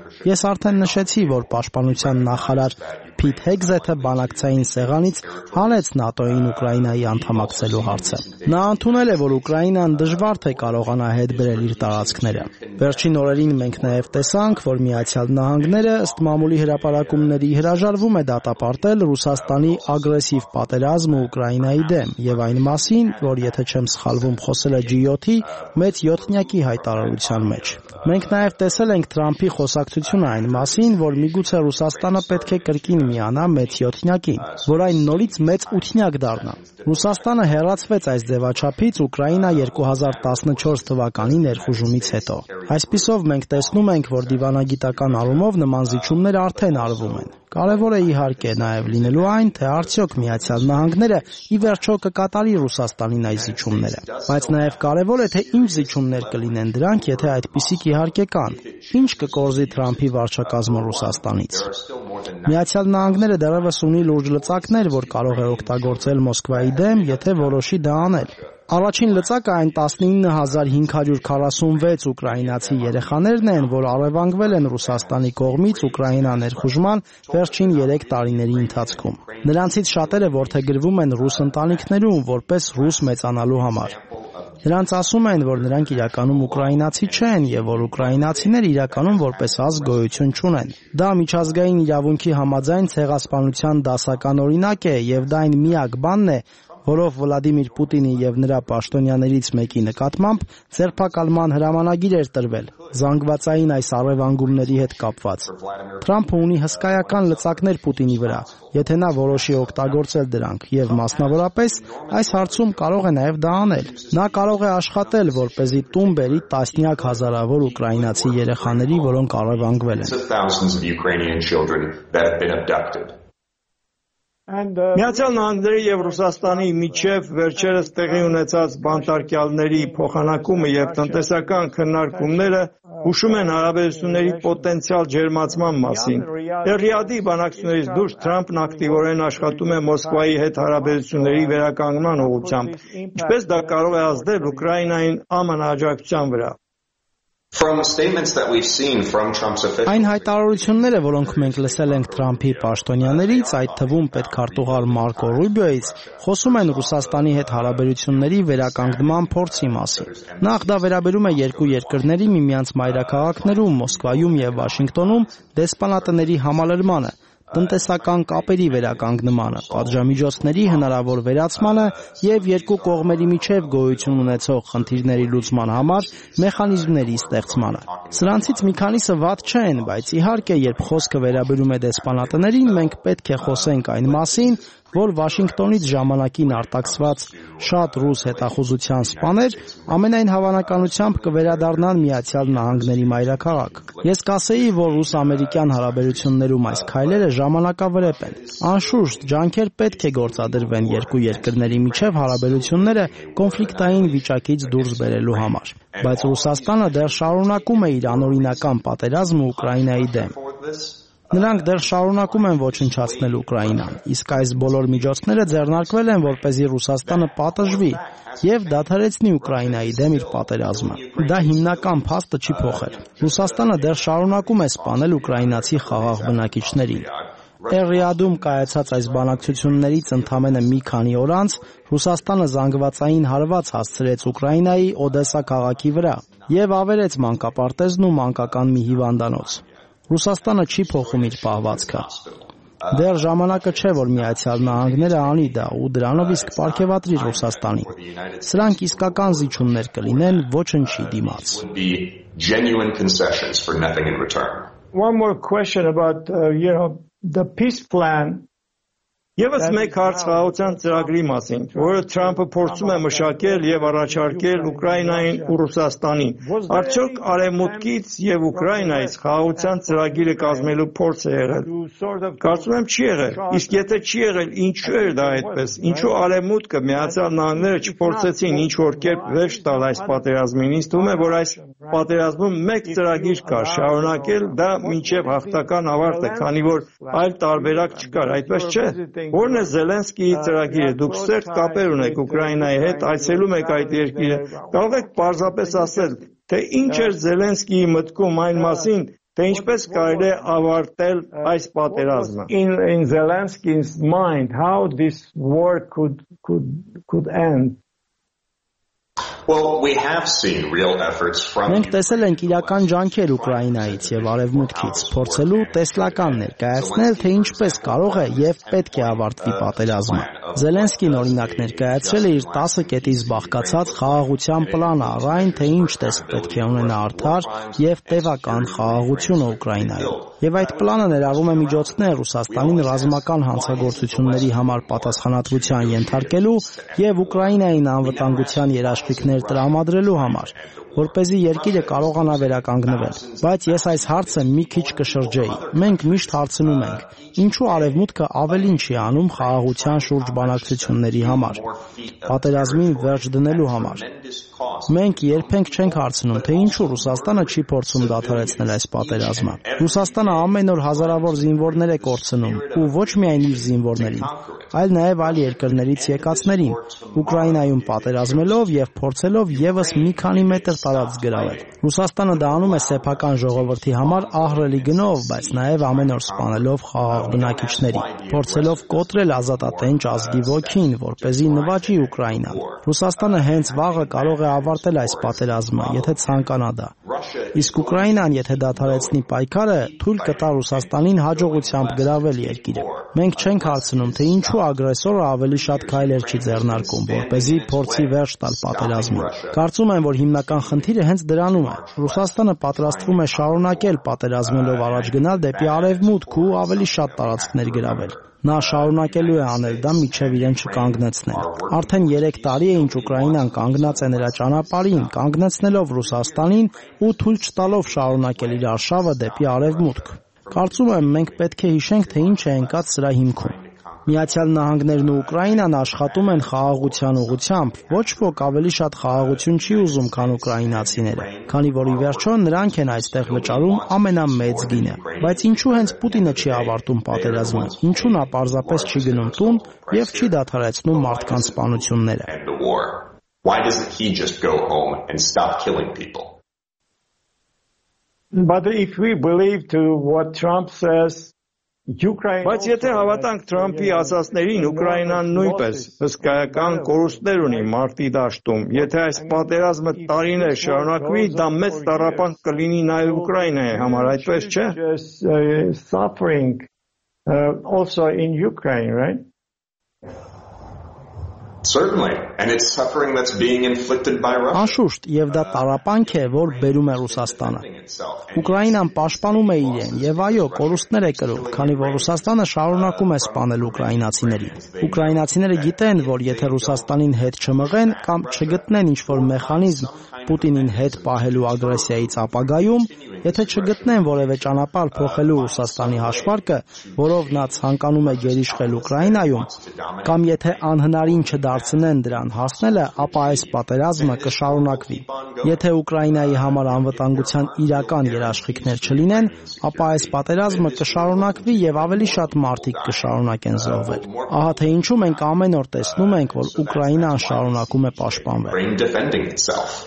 Speaker 3: Ես արդեն նշեցի, որ պաշտպանության նախարար Փիթ Հեգզեթը բանակցային սեղանից հանեց ՆԱՏՕ-ին Ուկրաինայի անդամակցելու հարցը։ Նա ընդունել է, որ Ուկրաինան դժվար թե կարողանա հետ բերել իր տարածքները։ Վերջին օրերին մենք նաև տեսանք, որ Միացյալ Նահանգները ըստ մամուլի հրապարակումների հրաժարվում է դատապարտել Ռուսաստանի ագրեսիվ պատերազմը Ուկրաինայի դեմ եւ այն մասին, որ եթե չեմ սխալվում, խոսել է ջի յոթի մեծ յոթնյակի հայտարարության մեջ։ Մենք նաև տեսել ենք Թրամփի խոսակցությունը այն մասին, որ միգուցե Ռուսաստանը պետք է կրկին միանա մեծ յոթնյակին, որ այն նորից մեծ ութնյակ դառնա։ Ռուսաստանը հեռացվեց այս ձևաչափից Ուկրաինա երկու հազար տասնչորս թվականի ներխուժումից հետո։ Այսպիսով մենք տեսնում ենք, որ դիվանագիտական առումով նման զիջումներ արդեն արվում են։ Կարևոր է իհարկե նաև լինելու այն, թե արդյոք Միացյալ Նահանգները ի վերջո կկատարի Ռուսաստանին այս զիջումները։ Բայց նաև կարևոր է, թե ինչ զիջումներ կլինեն դրանք, եթե այդպիսիք իհարկե կան։ Ինչ կկորզի Թրամփի վարչակազմը Ռուսաստանից։ Միացյալ Նահանգները դեռևս ունի լուրջ լծակներ, որ կարող է օգտագործել Մոսկվայի դեմ, եթե որոշի դա անել։ Առաջին լծակը այն տասնինը հազար հինգ հարյուր քառասունվեց ուկրաինացի երեխաներն են, որ առևանգվել են Ռուսաստանի կողմից Ուկրաինա ներխուժման վերջին երեք տարիների ընթացքում։ Նրանցից շատերը որդեգրվում են ռուս ընտանիքներում որպես ռուս մեծանալու համար։ Նրանց ասում են, որ նրանք իրականում ուկրաինացի չեն եւ որ ուկրաինացիները իրականում որպես ազգ գոյություն չունեն։ Դա միջազգային իրավունքի համաձայն ցեղասպանության դասական օրինակ է եւ դա այն միակ բանն է, որով Վլադիմիր Պուտինի եւ նրա պաշտոնյաներից մեկի նկատմամբ ձերբակալման հրամանագիր էր տրվել զանգվածային այս առևանգումների հետ կապված։ Թրամփը ունի հսկայական լծակներ Պուտինի վրա, եթե նա որոշի օգտագործել դրանք եւ մասնավորապես այս հարցում կարող է նաեւ դա անել։ Նա կարող է աշխատել, որպեսզի տուն բերի տասնյակ հազարավոր ուկրաինացի երեխաների, որոնք առևանգվել են։
Speaker 4: Միացյալ Նահանգների եւ Ռուսաստանի միջև վերջերս տեղի ունեցած բանտարկյալների փոխանակումը եւ տնտեսական քննարկումները հուշում են հարաբերությունների պոտենցիալ ջերմացման մասին։ Ռիադի բանակցություններից դուրս Թրամփն ակտիվորեն աշխատում է Մոսկվայի հետ հարաբերությունների վերականգնման ուղղությամբ։ Ինչպես դա կարող է ազդել Ուկրաինային ԱՄՆ աջակցության վրա։
Speaker 3: Այն հայտարարությունները, որոնք մենք լսել ենք Թրամփի պաշտոնյաներից, այդ թվում պետքարտուղար Մարկո Ռուբիոից, խոսում են Ռուսաստանի հետ հարաբերությունների վերականգնման փորձի մասին։ Նախ դա վերաբերում է երկու երկրների միմյանց մայրաքաղաքներում Մոսկվայում եւ Վաշինգտոնում դեսպանատների համալրմանը, տնտեսական կապերի վերականգնմանը, պատժամիջոցների հնարավոր վերացմանը եւ երկու կողմերի միջև գոյություն ունեցող խնդիրների լուծման համար մեխանիզմների ստեղծմանը։ Սրանցից մի քանիսը վատ չեն, բայց իհարկե, երբ խոսքը վերաբերում է դեսպանատներին, մենք պետք է խոսենք այն մասին, որ Վաշինգտոնից ժամանակին արտաքսված շատ ռուս հետախուզության սպաներ ամենայն հավանականությամբ կվերադառնան Միացյալ Նահանգների մայրաքաղաք։ Ես կասեի, որ ռուս-ամերիկյան հարաբերություններում այս քայլերը ժամանակավրեպ են։ Անշուշտ, ջանքեր պետք է գործադրվեն երկու երկրների միջև հարաբերությունները կոնֆլիկտային վիճակից դուրս բերելու համար։ Բայց Ռուսաստանը դեռ շարունակում է իր անօրինական պատերազմը Ուկրաինայի դեմ։ Նրանք դեռ շարունակում են ոչնչացնել Ուկրաինան, իսկ այս բոլոր միջոցները ձեռնարկվել են, որպեսզի Ռուսաստանը պատժվի եւ դադարեցնի Ուկրաինայի դեմ իր պատերազմը։ Դա հիմնական փաստը չի փոխել։ Ռուսաստանը դեռ շարունակում է սպանել ուկրաինացի խաղաղ բնակիչներին։ Ռիադում կայացած այս բանակցություններից ընդամենը մի քանի օր անց Ռուսաստանը զանգվածային հարված հասցրեց Ուկրաինայի Օդեսա քաղաքի վրա եւ ավերեց մանկապարտեզն ու մանկական մի հիվանդանոց։ Ռուսաստանը չի փոխում իր պահվածքը։ Դեռ ժամանակը չէ, որ Միացյալ Նահանգները անի դա ու դրանով իսկ պարգևատրի Ռուսաստանին։ Սրանք իսկական զիջումներ կլինեն ոչնչի դիմաց։
Speaker 1: One more question about uh, you know the peace plan.
Speaker 4: Եվս մեկ հարց խաղաղության ծրագրի մասին, որը Թրամփը փորձում է մշակել եւ առաջարկել Ուկրաինային ու Ռուսաստանին։ Արդյոք Արևմուտքից եւ Ուկրաինայից խաղաղության ծրագիրը կազմելու փորձ է եղել։ Կարծում եմ չի եղել։ Իսկ եթե չի եղել, ինչու էր դա այդպես։ Ինչու Արևմուտքը, Միացյալ Նահանգները չփորձեցին ինչ որ կերպ վերջ տալ այս պատերազմին։ Ինձ թվում է, որ այս պատերազմում մեկ ծրագիր կա, շարունակել դա մինչև հաղթական ավարտը, քանի որ այլ տարբերակ չկար, այդպես չէ։ Որն է Զելենսկիի ծրագիրը։ Դուք սերտ կապեր ունեք Ուկրաինայի հետ, այցելում եք այդ երկիրը։ Կարող եք պարզապես ասել, թե ինչ էր Զելենսկիի մտքում այն մասին, թե ինչպես կարելի է ավարտել այս պատերազմը։
Speaker 1: In in Zelensky's mind, how this war could could could end.
Speaker 2: Well, we have seen real efforts from
Speaker 3: Մենք տեսել ենք իրական ջանքեր Ուկրաինայից եւ Արևմուտքից, փորձելու տեսլական ներկայացնել, թե ինչպես կարող է եւ պետք է ավարտվի պատերազմը։ Զելենսկին օրինակ ներկայացրել է իր տասը կետից բաղկացած խաղաղության պլանը, առ այն, թե ինչ տեսք պետք է ունենա արդար եւ տևական խաղաղությունը Ուկրաինայում։ Եվ այդ պլանը ներառում է միջոցներ Ռուսաստանին ռազմական հանցագործությունների համար պատասխանատվության ենթարկելու եւ Ուկրաինային անվտանգության երաշխիքներ տրամադրելու համար, որպեսզի երկիրը կարողանա վերականգնվել։ Բայց ես այս հարցը մի քիչ կշրջեի։ Մենք միշտ հարցնում ենք, ինչու Արևմուտքը ավելին չի անում խաղաղության շուրջ բանակցությունների համար, պատերազմին վերջ դնելու համար։ Մենք երբեք չենք հարցնում, թե ինչու Ռուսաստանը չի փորձում դադարեցնել այս պատերազմը։ Ռուսաստանը ամեն օր հազարավոր զինվորներ է կորցնում, ու ոչ միայն իր զինվորներին, այլ նաև այլ երկրներից եկածներին, Ուկրաինայում պատերազմելով եւ փորձելով եւս մի քանի մետր տարածք գրավել։ Ռուսաստանը դա անում է սեփական ժողովրդի համար ահռելի գնով, բայց նաև ամեն օր սպանելով խաղաղ բնակիչների, փորձելով կոտրել ազատատենչ ազգի ոգին, որպեսզի նվաճի Ուկրաինան։ Ռուսաստանը հենց վաղը կարող է ավարտել այս պատերազմը, եթե ցանկանա դա։ Իսկ Ուկրաինան, եթե դադարեցնի պայքարը, թույլ կտա Ռուսաստանին հաջողությամբ գրավել երկիրը։ Մենք չենք հարցնում, թե ինչու ագրեսորը ավելի շատ քայլեր չի ձեռնարկում, որպեսզի փորձի վերջ տալ պատերազմին։ Կարծում եմ, որ հիմնական խնդիրը հենց դրանում է։ Ռուսաստանը պատրաստվում է շարունակել պատերազմելով առաջ գնալ դեպի արևմուտք ու ավելի շատ տարածքներ գրավել։ Նա շարունակելու է անել դա մինչև իրեն չկանգնեցնել։ Արդեն երեք տարի է ինչ Ուկրաինան կանգնած է նրա ճանապարհին, կանգնեցնելով Ռուսաստանին ու թույլ չտալով շարունակել իր արշավը դեպի արևմուտք։ Կարծում եմ, մենք պետք է հիշենք, թե ինչ է ընկած սրա հիմքում։ Միացյալ Նահանգներն ու Ուկրաինան աշխատում են խաղաղության ուղղությամբ, ոչ ոք ավելի շատ խաղաղություն չի ուզում, քան ուկրաինացիները, քանի որ ի վերջո նրանք են այստեղ վճարում ամենամեծ գինը։ Բայց ինչու հենց Պուտինը չի ավարտում պատերազմը, ինչու նա պարզապես չի գնում տուն եւ չի դադարեցնում մարդկանց սպանությունները։
Speaker 2: Why doesn't he just go home and stop killing people?
Speaker 1: But if we believe to what Trump says,
Speaker 4: Բայց եթե հավատանք Թրամփի ասածներին, Ուկրաինան նույնպես հսկայական կորուստներ ունի մարտի դաշտում։ Եթե այս պատերազմը տարիներ շարունակվի, դա մեծ տառապանք կլինի նաև Ուկրաինայի համար, այդպես չէ։
Speaker 1: Suffering also in Ukraine, right?
Speaker 2: Certainly, and it's suffering that's being inflicted by Russia.
Speaker 3: Անշուշտ, եւ դա տառապանք է, որ բերում է Ռուսաստանը։ Ուկրաինան պաշտպանում է իրեն, եւ այո, կորուստներ է կրում, քանի որ Ռուսաստանը շարունակում է սպանել ուկրաինացիներին։ Ուկրաինացիները գիտեն, որ եթե Ռուսաստանին հետ չմղեն կամ չգտնեն ինչ-որ մեխանիզմ Պուտինին հետ պահելու ագրեսիայից ապագայում, եթե չգտնեն որևէ ճանապարհ փոխելու Ռուսաստանի հաշվարկը, որով նա ցանկանում է գերիշխել Ուկրաինայում, կամ եթե անհնարին չդարձնեն դրան հասնելը, ապա այս պատերազմը կշարունակվի։ Եթե Ուկրաինայի համար անվտանգության իրական երաշխիքներ չլինեն, ապա այս պատերազմը կշարունակվի եւ ավելի շատ մարդիկ կշարունակեն զոհվել։ Ահա թե ինչու մենք ամեն օր տեսնում ենք, որ Ուկրաինան շարունակում է պաշտպանվել։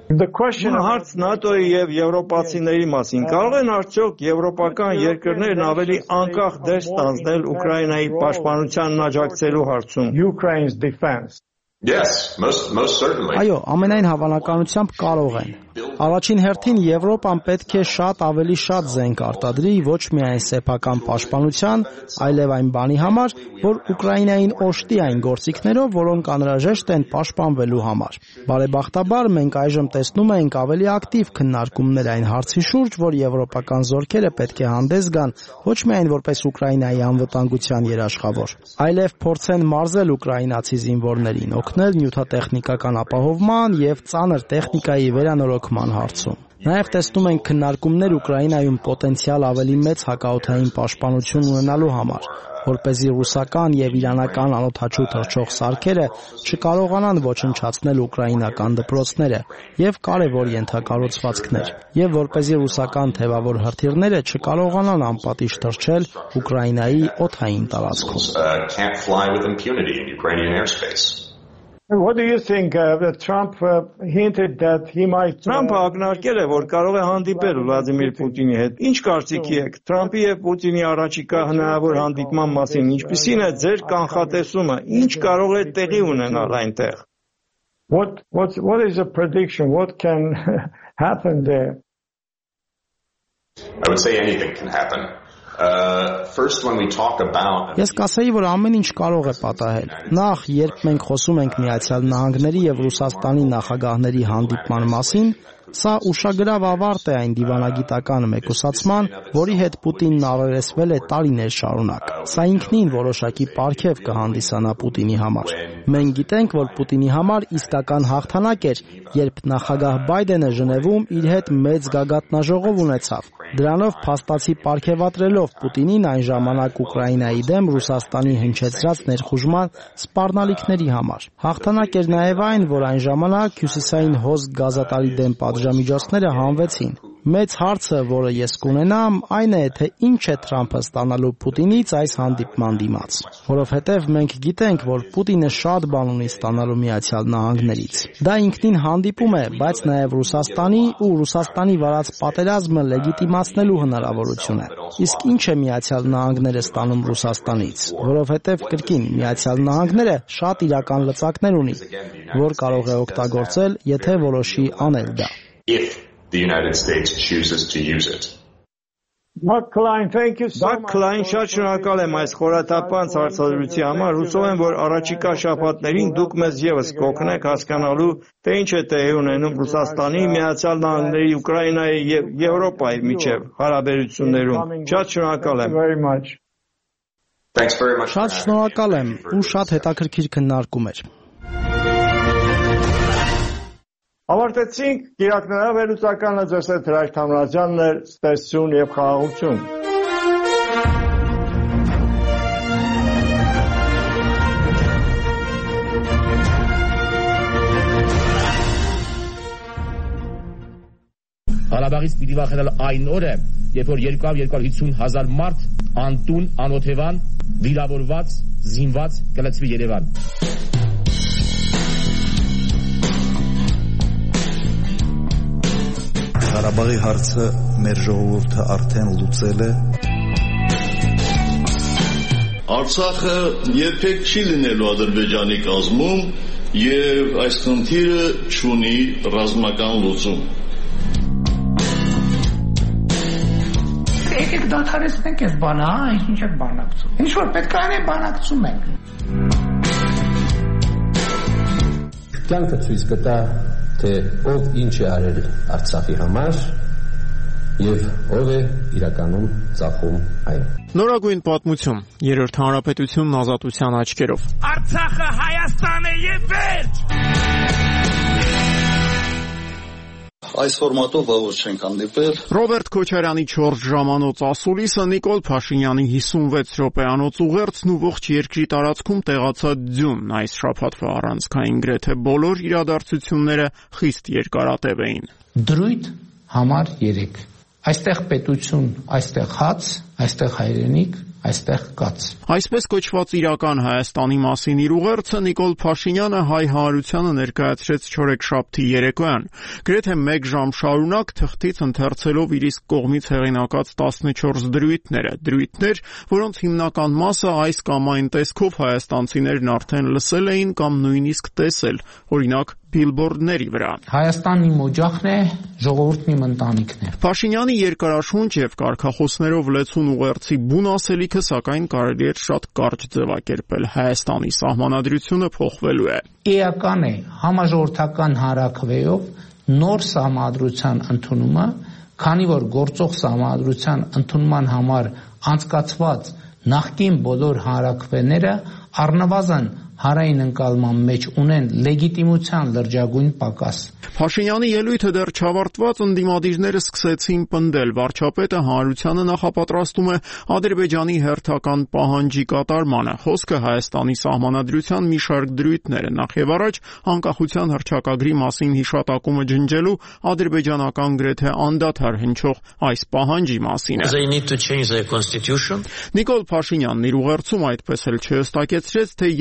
Speaker 4: Հարց ՆԱՏՕ-ի եւ եվրոպացիների մասին։ Կարող են արդյոք եվրոպական երկրներն ավելի անկախ դեր ստանձնել Ուկրաինայի պաշտպանությանն աջակցելու հարցում։
Speaker 1: Ukraine's defense.
Speaker 2: Yes, most most certainly.
Speaker 3: Այո, ամենայն հավանականությամբ կարող են։ Առաջին հերթին Եվրոպան պետք է շատ ավելի շատ զենք արտադրի ոչ միայն սեփական պաշտպանության, այլև այն բանի համար, որ Ուկրաինային օժտի այն գործիքներով, որոնք անհրաժեշտ են պաշտպանվելու համար։ Բարեբախտաբար մենք այժմ տեսնում ենք ավելի ակտիվ քննարկումներ այն հարցի շուրջ, որ եվրոպական զորքերը պետք է հանդես գան ոչ միայն որպես Ուկրաինայի անվտանգության երաշխավոր, այլև փորձեն մարզել ուկրաինացի զինվորներին, օգնել նյութատեխնիկական ապահովման եւ ծանր տեխնիկայի վերանորոգման հարցում։ Նաև տեսնում ենք քննարկումներ Ուկրաինայում պոտենցիալ ավելի մեծ հակաօդային պաշտպանություն ունենալու համար, որպեսզի ռուսական եւ իրանական անօդաչու թռչող սարքերը չկարողանան ոչնչացնել ուկրաինական դպրոցները եւ կարեւոր ենթակառուցվածքներ, եւ որպեսզի ռուսական թևավոր հրթիռները չկարողանան անպատիժ թռչել Ուկրաինայի օդային տարածքում։
Speaker 1: What do you think uh, that Trump uh, hinted that he might
Speaker 4: Թրամփը ակնարկել է, որ կարող է հանդիպել Վլադիմիր Պուտինի հետ։ Ինչ կարծիքի եք Թրամփի եւ Պուտինի առաջիկա հնարավոր հանդիպման մասին, ինչպիսին է ձեր կանխատեսումը, ինչ կարող է տեղի ունենալ այնտեղ։
Speaker 1: What what what is a prediction? What can happen there?
Speaker 2: I would say anything can happen. Uh, first when we talk about
Speaker 3: Ես կասեի, որ ամեն ինչ կարող է պատահել։ Նախ, երբ մենք խոսում ենք Միացյալ Նահանգների եւ Ռուսաստանի նախագահների հանդիպման մասին, սա ուշագրավ ավարտ է այն դիվանագիտական մեկուսացման, որի հետ Պուտինն առերեսվել է տարիներ շարունակ։ Սա ինքնին որոշակի պարգև կհանդիսանա Պուտինի համար։ Մենք գիտենք, որ Պուտինի համար իսկական հաղթանակ էր, երբ նախագահ Բայդենը Ժնևում իր հետ մեծ գագաթնաժողով ունեցավ։ Դրանով փաստացի պարգևատրելով Պուտինին այն ժամանակ Ուկրաինայի դեմ Ռուսաստանի հնչեցրած ներխուժման սպառնալիքների համար։ Հաղթանակ էր նաև այն, որ այն ժամանակ հյուսիսային հոսք գազատարի դեմ պատժամիջոցները հանվեցին։ Մեծ հարցը, որը ես կունենամ, այն է, թե ինչ է Թրամփը ստանալու Պուտինից այս հանդիպման դիմաց, որովհետև մենք գիտենք, որ Պուտինը շատ բան ունի ստանալու Միացյալ Նահանգներից։ Դա ինքնին հանդիպում է, բայց նաև Ռուսաստանի ու Ռուսաստանի վարած պատերազմը լեգիտիմացնելու հնարավորություն է։ Իսկ ինչ է Միացյալ Նահանգները ստանում Ռուսաստանից, որովհետև կրկին Միացյալ Նահանգները շատ իրական լծակներ ունի, որ կարող է օգտագործել, եթե որոշի անել դա։
Speaker 2: the United States chooses to use it.
Speaker 1: Mark Klein, thank you so much.
Speaker 4: Mark Klein, շատ շնորհակալ եմ այս խորաթափանց հարցազրույցի համար։ Հուսով եմ, որ առաջիկա շաբաթներին դուք մեզ եւս կօգնեք հասկանալու, թե ինչ է տեղի ունենում Ռուսաստանի, Միացյալ Նահանգների, Ուկրաինայի եւ Եվրոպայի միջև հարաբերություններում։ Շատ շնորհակալ եմ։
Speaker 1: Very much.
Speaker 2: Thanks very much.
Speaker 3: Շատ շնորհակալ եմ ու շատ հետաքրքիր քննարկում էր։
Speaker 1: Ավարտեցինք գիրակները վերլուծականը ձեզ հետ Հրաշք Թամրազյանն էր, ստեսություն եւ խաղաղություն։
Speaker 5: Ղարաբաղից պիտի վախենալ այն օրը, երբ որ երկու երկու հիսուն հազար մարդ անտուն, անօթևան, վիրավորված, զինված կլցվի Երևան։
Speaker 6: Ղարաբաղի հարցը մեր ժողովուրդը արդեն լուծել է։
Speaker 7: Արցախը երբեք չի լինելու Ադրբեջանի կազմում եւ այս խնդիրը չունի ռազմական լուծում։
Speaker 8: Եկեք դադարեցնենք այս բանը, հա, ինչ եք բանակցում։ Ինչ որ պետք է անենք, բանակցում ենք։
Speaker 9: Կյանքը ցույց կտա, թե ով ինչ է արել Արցախի համար եւ ով է իրականում ծախում այն։
Speaker 10: Նորագույն պատմություն, երրորդ հանրապետությունն ազատության աչքերով։
Speaker 5: Արցախը Հայաստան է եւ վերջ։
Speaker 7: Այս ֆորմատով վաղուց չենք հանդիպել։
Speaker 10: Ռոբերտ Քոչարյանի չորս ժամանոց ասուլիսը, Նիկոլ Փաշինյանի հիսունվեց րոպեանոց ուղերձն ու ողջ երկրի տարածքում տեղացած ձյունն այս շաբաթվա առանցքային գրեթե բոլոր իրադարձությունները խիստ երկարատև էին։
Speaker 8: Դրույթ համար երեք։ Այստեղ պետություն, այստեղ հաց, այստեղ հայրենիք, այստեղ կաց։
Speaker 10: Այսպես կոչված իրական Հայաստանի մասին իր ուղերձը Նիկոլ Փաշինյանը հայ հանրությանը ներկայացրեց չորեքշաբթի երեկոյան։ Գրեթե մեկ ժամ շարունակ թղթից ընթերցելով իր իսկ կողմից հեղինակած տասնչորս դրույթները, դրույթներ, որոնց հիմնական մասը այս կամ այն տեսքով հայաստանցիներն արդեն լսել էին կամ նույնիսկ տեսել, օրինակ բիլբորդների վրա։
Speaker 8: Հայաստանի օջախն է, ժողովուրդն իմ ընտանիքն է։
Speaker 10: Փաշինյանի երկարաշունչ եւ կարգախոսներով լեցուն ուղերձի բուն ասելիքը, սակայն կարելի է շատ կարճ ձևակերպել։ Հայաստանի սահմանադրությունը փոխվելու է։
Speaker 8: Էական է համաժողովրդական հանրաքվեով նոր սահմանադրության ընդունումը, քանի որ գործող սահմանադրության ընդունման համար անցկացված նախկին բոլոր հանրաքվեները առնվազն հարային ընկալման մեջ ունեն լեգիտիմության լրջագույն պակաս։
Speaker 10: Փաշինյանի ելույթը դեռ չավարտված ընդդիմադիրները սկսեցին պնդել։ Վարչապետը հանրությանը նախապատրաստում է Ադրբեջանի հերթական պահանջի կատարմանը։ Խոսքը Հայաստանի սահմանադրության մի շարք դրույթներ է, նախ եւ առաջ անկախության հռչակագրի մասին հիշատակումը ջնջելու ադրբեջանական գրեթե անդադար հնչող այս պահանջի մասին է։ Նիկոլ Փաշինյանն իր ուղերձում այդպես էլ չհստակեցրեց, թե երբեք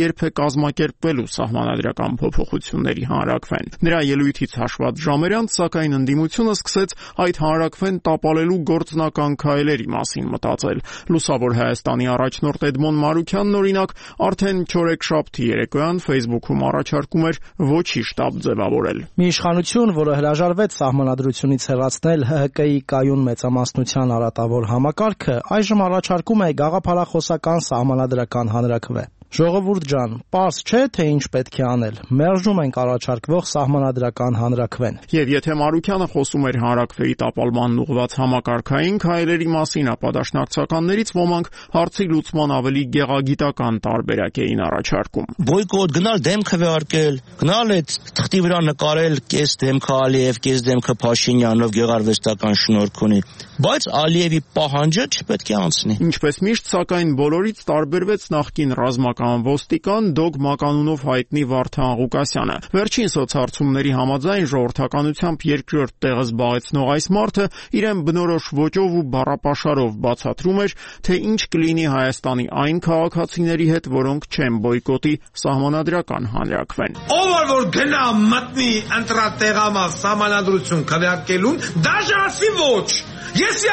Speaker 10: կազմակերպվելու սահմանադրական փոփոխությունների հանրաքվեն։ Նրա ելույթից հաշված ժամեր անց, սակայն ընդդիմությունը սկսեց այդ հանրաքվեն տապալելու գործնական քայլերի մասին մտածել։ Լուսավոր Հայաստանի առաջնորդ Էդմոն Մարուքյանն օրինակ արդեն չորեքշաբթի երեկոյան Facebook-ում առաջարկում էր ոչի շտաբ ձևավորել։
Speaker 3: Մի իշխանություն, որը հրաժարվեց սահմանադրությունից հեռացնել Հ Հ Կ-ի կայուն մեծամասնության արատավոր համակարգը, այժմ առաջարկում է գաղափարախոսական սահմանադրական հանրաքվե։ Ժողովուրդ ջան, պարզ չէ, թե ինչ պետք է անել։ Մերժում ենք առաջարկվող սահմանադրական հանրաքվեն։
Speaker 10: Եվ եթե Մարուքյանը խոսում էր հանրաքվեի տապալմանն ուղղված համակարգային քայլերի մասին, ապա դաշնակցականներից ոմանք հարցի լուծման ավելի գեղագիտական տարբերակ էին առաջարկում։
Speaker 11: Բոյկոտ, գնալ դեմ քվեարկել, գնալ այդ թղթի վրա նկարել կես դեմքը Ալիև, կես դեմքը Փաշինյանով գեղարվեստական շնորհք ունի, բայց Ալիևի պահանջը չպետք է անցնի։
Speaker 10: Ինչպես միշտ, սակայն բոլորից տարբերվեց նախկին ռազմական ոստիկան Դոգ Մականունով հայտնի Վարդան Ղուկասյանը։ Վերջին սոցհարցումների համաձայն ժողովրդականությամբ երկրորդ տեղը զբաղեցնող այս մարդը իրեն բնորոշ ոճով ու բառապաշարով բացատրում էր, թե ինչ կլինի Հայաստանի այն քաղաքացիների հետ, որոնք չեն բոյկոտի սահմանադրական հանրաքվեն։
Speaker 12: Ով որ գնա մտնի ընտրատեղամա սահմանադրություն քվեարկելուն, դաժե ասի ոչ։ Ես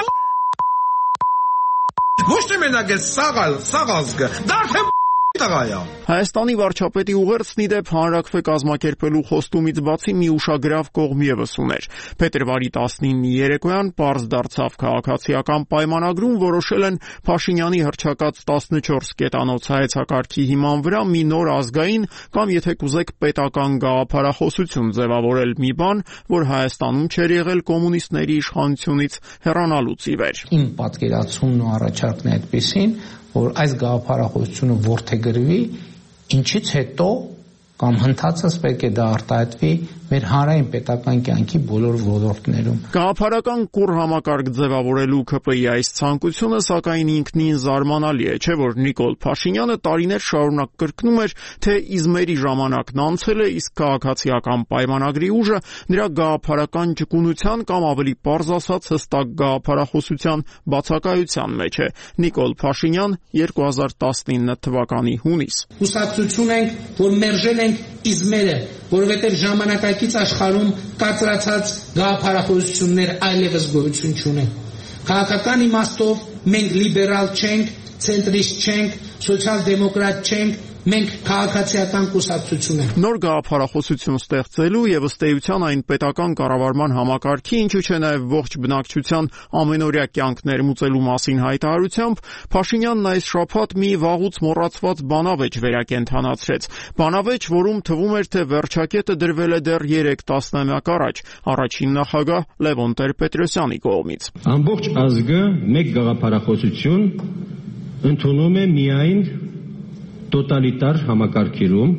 Speaker 12: ոչ թե մենակ է սաղալ, սաղազգը, դարդ է տղայա։
Speaker 10: Հայաստանի վարչապետի ուղերձն ի դեպ հանրաքվե կազմակերպելու խոստումից բացի մի ուշագրավ կողմ ևս ուներ։ Փետրվարի տասնինի երեկոյան պարզ դարձավ քաղաքացիական պայմանագրում որոշել են Փաշինյանի հռչակած տասնչորս կետանոց հայեցակարգի հիման վրա մի նոր ազգային կամ եթե կուզեք պետական գաղափարախոսություն ձևավորել, մի բան, որ Հայաստանում չէր եղել կոմունիստների իշխանությունից հեռանալուց ի վեր։
Speaker 8: Իմ պատկերացումն ու առաջարկն է այդպեսին, որ այս գաղափարախոսությունը որդեգրվի, ինչից հետո կամ հնդածս պետք է դա արտահայտվի մեր հանրային պետական կյանքի բոլոր ոլորտներում։
Speaker 10: Գաղափարական կուռ համակարգ ձևավորելու K P I-ի այս ցանկությունը, սակայն ինքնին զարմանալի է, չէ՞ որ Նիկոլ Փաշինյանը տարիներ շարունակ կրկնում էր, թե իզմերի ժամանակն անցել է, իսկ քաղաքացիական պայմանագրի ուժը նրա գաղափարական ճկունության կամ ավելի պարզ ասած հստակ գաղափարախոսության բացակայության մեջ է։ Նիկոլ Փաշինյան, երկու հազար տասնինը թվականի հունիս։
Speaker 8: Հուսակցություն ենք, որ մերժել ենք իզմերը, որովհետև ժամանակակից աշխարհում կարծրացած գաղափարախոսություններ այլևս գոյություն չունեն։ Քաղաքական իմաստով մենք լիբերալ չենք, ցենտրիստ չենք, սոցիալ-դեմոկրատ չենք, մենք քաղաքացիական կուսակցություն ենք։
Speaker 10: Նոր գաղափարախոսություն ստեղծելու եւ ըստ էության այն պետական կառավարման համակարգի, ինչու չէ նաեւ ողջ բնակչության ամենօրյա կյանք ներմուծելու մասին հայտարարությամբ Փաշինյանն այս շաբաթ մի վաղուց մոռացված բանավեճ վերակենդանացրեց։ Բանավեճ, որում թվում էր, թե վերջակետը դրվել է դեռ երեք տասնամյակ առաջ, առաջին նախագահ Լևոն Տեր-Պետրոսյանի կողմից։
Speaker 13: Ամբողջ ազգը մեկ գաղափարախոսություն ընդունում է միայն տոտալիտար համակարգերում,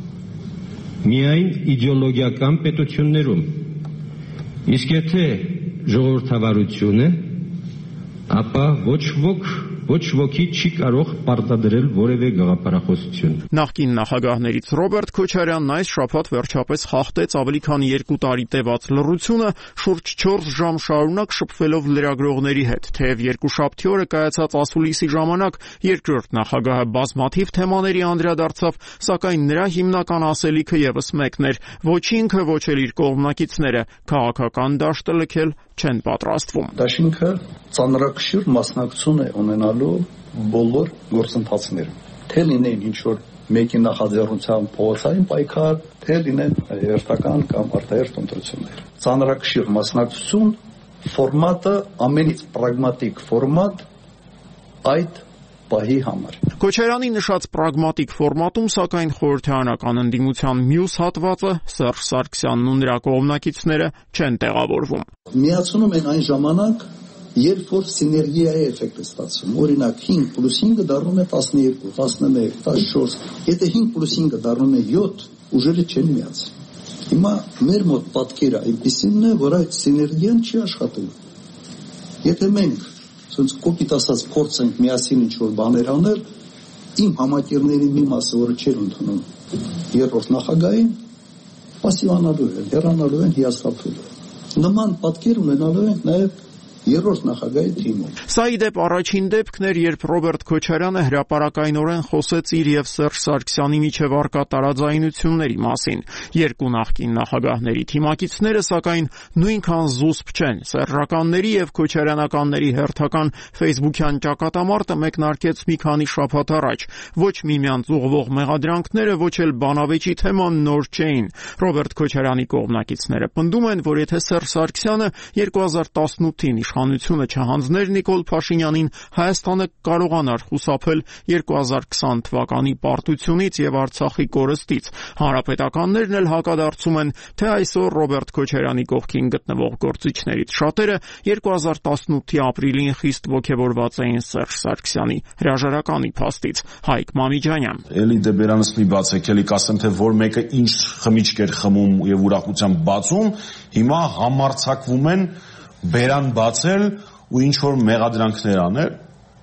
Speaker 13: միայն իդեոլոգիական պետություններում։ Իսկ եթե ժողովրդավարություն է, ապա ոչ ոք ոչ ոքի չի կարող պարտադրել որևէ գաղափարախոսություն։
Speaker 10: Նախկին նախագահներից Ռոբերտ Քոչարյանն այս շաբաթ վերջապես խախտեց ավելի քան երկու տարի տևած լռությունը, շուրջ չորս ժամ շարունակ շփվելով լրագրողների հետ, թեև երկուշաբթի օրը կայացած ասուլիսի ժամանակ երկրորդ նախագահը բազմաթիվ թեմաների անդրադարձավ, սակայն նրա հիմնական ասելիքը ևս մեկն էր՝ ոչ ինքը, ոչ էլ իր կողմնակիցները քաղաքական դաշտը լքել չեն պատրաստվում։
Speaker 7: Դաշինքը ծանրակշիռ մասնակցություն է ունենալու բոլոր գործընթացներում։ Թե լինեն ինչ-որ մեկի նախաձեռնությամբ փողոցային պայքար, թե լինեն երթական կամ արտահերթ ընտրություններ։ Ծանրակշիռ մասնակցություն ֆորմատը ամենից պրագմատիկ ֆորմատ այդ պահի համար։
Speaker 10: Քոչարյանի նշած պրագմատիկ ֆորմատում, սակայն խորհրդարանական ընդդիմության մյուս հատվածը Սերժ Սարգսյանն ու նրա կողմնակիցները չեն տեղավորվում։
Speaker 7: Միացնում են այն ժամանակ, երբ որ սիներգիայի էֆեկտ է ստացվում։ Օրինակ հինգ պլյուս հինգը դառնում է տասնյոթ, տասնմեկ, տասնչորս։ Եթե հինգ պլյուս հինգը դառնում է յոթ, ուժերը չեն միացվում։ Հիմա մեր մոտ պատկերը այնպեսին է, որ այդ սիներգիան չի աշխատելու։ Եթե մենք Սենց կոպիտ ասած փորձենք միասին ինչ-որ բաներ անել, իմ համակիրների մի մասը, որը չեր ընդունում երրորդ նախագահին, պասիվանալու են, հեռանալու են, հիասթափվելու են։ Նման պատկեր ունենալու են նաև երրորդ նախագահի թիմով։
Speaker 10: Սա ի դեպ առաջին դեպքն էր, երբ Ռոբերտ Քոչարյանը հրապարակայնորեն խոսեց իր եւ Սերժ Սարգսյանի միջև առկա տարաձայնությունների մասին։ Երկու նախկին նախագահների թիմակիցները, սակայն, նույնքան զուսպ չեն։ Սերժականների եւ քոչարյանականների հերթական Facebook-յան ճակատամարտը մեկնարկեց մի քանի շաբաթ առաջ։ Ոչ միմյանց ուղղվող մեղադրանքները, ոչ էլ բանավեճի թեման նոր չէին։ Ռոբերտ Քոչարյանի կողմնակիցները պնդում են, որ եթե Սերժ Սարգսյանը երկու հազար տասնութին իշխանությունը չհանձներ Նիկոլ Փաշինյանին, Հայաստանը կարողանար խուսափել երկու հազար քսան թվականի պարտությունից եւ Արցախի կորստից։ Հանրապետականներն էլ հակադարձում են, թե այսօր Ռոբերտ Քոչարյանի կողքին գտնվող գործիչներից շատերը երկու հազար տասնութի ապրիլին խիստ ոգևորված էին Սերժ Սարգսյանի հրաժարականի փաստից։ Հայկ Մամիջանյան։
Speaker 14: Էլի դեբերանս մի բացեք, էլի կասեմ, թե որ մեկը ինչ խմիչք էր խմում եւ ուրախությամբ բացում, հիմա համարձակվում են բերան բացել ու ինչ որ մեղադրանքներ անել։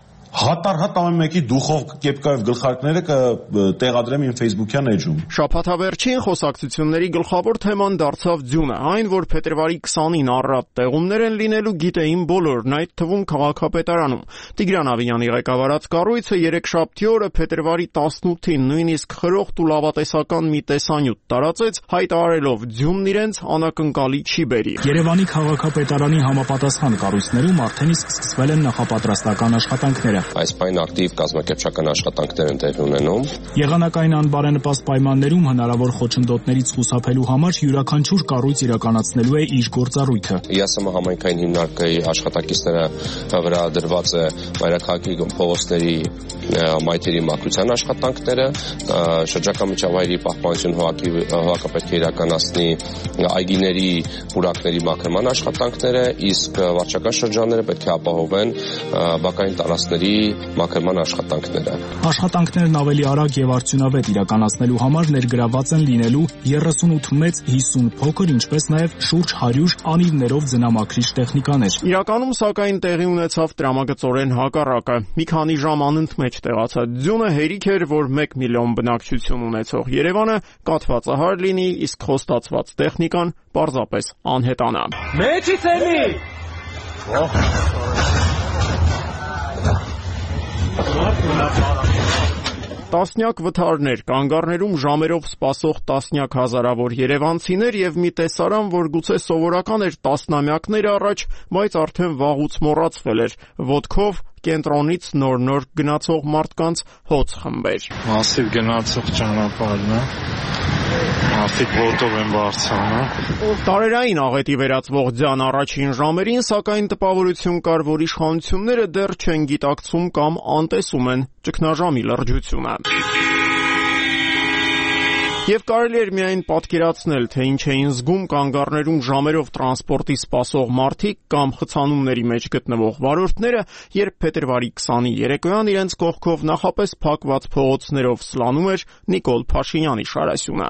Speaker 14: Հատառհատ ամեն մեկի դուխով կեպկայով գլխարկները կտեղադրեմ իմ Facebook-յան էջում։
Speaker 10: Շաբաթավերջին խոսակցությունների գլխավոր թեման դարձավ ձյունը, այն, որ փետրվարի քսանին առատ տեղումներ են լինելու, գիտեին բոլորն, այդ թվում քաղաքապետարանում։ Տիգրան Ավինյանի ղեկավարած կառույցը երեքշաբթի օրը փետրվարի տասնութին նույնիսկ խրոխտ ու լավատեսական մի տեսանյութ տարածեց, հայտարարելով ձյունն իրենց անակնկալի չի բերի։
Speaker 15: Երևանի քաղաքապետարանի համապատասխան կառույցներում արդեն իսկ սկսվել են նախապատրաստական աշխատանքները։
Speaker 16: Այս պայն ակտիվ կազմակերպչական աշխատանքներ են տեղի ունենում։
Speaker 15: Եղանակային անբարենպաստ պայմաններում հնարավոր խոչընդոտներից խուսափելու համար յուրաքանչյուր կառույց իրականացնելու է իր գործառույթը։
Speaker 16: ԵԱՍՄ համայնքային հիմնարկի աշխատակիցները վրա դրված է մայրաքաղաքի փողոցների մայթերի մաքրության աշխատանքները, շրջակա միջավայրի պահպանություն հողակապետք է իրականացնի այգիների պուրակների մաքրման աշխատանքները, իսկ վարչական շրջանները պետք է ապահովեն բակային տարածքների մաքրման աշխատանքները։
Speaker 15: Աշխատանքներն ավելի արագ եւ արդյունավետ իրականացնելու համար ներգրաված են լինելու երեսունութ մեծ, հիսուն փոքր, ինչպես նաեւ շուրջ հարյուր անիվներով ձնամաքրիչ տեխնիկաներ։
Speaker 10: Իրականում, սակայն, տեղի ունեցավ տրամագծորեն հակառակը։ Մի քանի ժամ անընդմեջ տեղացած ձյունը հերիք էր, որ մեկ միլիոն բնակչություն ունեցող Երևանը կաթվածահար լինի, իսկ խոստացված տեխնիկան պարզապես անհետանա։
Speaker 17: Մեջից էլի։
Speaker 10: Տասնյակ վթարներ, կանգառներում ժամերով սպասող տասնյակ հազարավոր երևանցիներ եւ մի տեսարան, որ գուցե սովորական էր տասնամյակներ առաջ, բայց արդեն վաղուց մոռացվել էր, ոտքով կենտրոնից նոր-նոր գնացող մարդկանց հոց խմբեր։
Speaker 18: Մասիվ գնացող ճանապարհն է։ Մարդիկ ոտով են բարձրանում։
Speaker 10: Տարերային աղետի վերածվող ձյան առաջին ժամերին, սակայն տպավորություն կար, որ իշխանությունները դեռ չեն գիտակցում կամ անտեսում են ճգնաժամի լրջությունը։ Եվ կարելի էր միայն պատկերացնել, թե ինչ էին զգում կանգառներում ժամերով տրանսպորտի սպասող մարդիկ կամ խցանումների մեջ գտնվող վարորդները, երբ փետրվարի քսանի երեկոյան իրենց կողքով նախապես փակված փողոցներով սլանում էր Նիկոլ Փաշինյանի շարասյունը։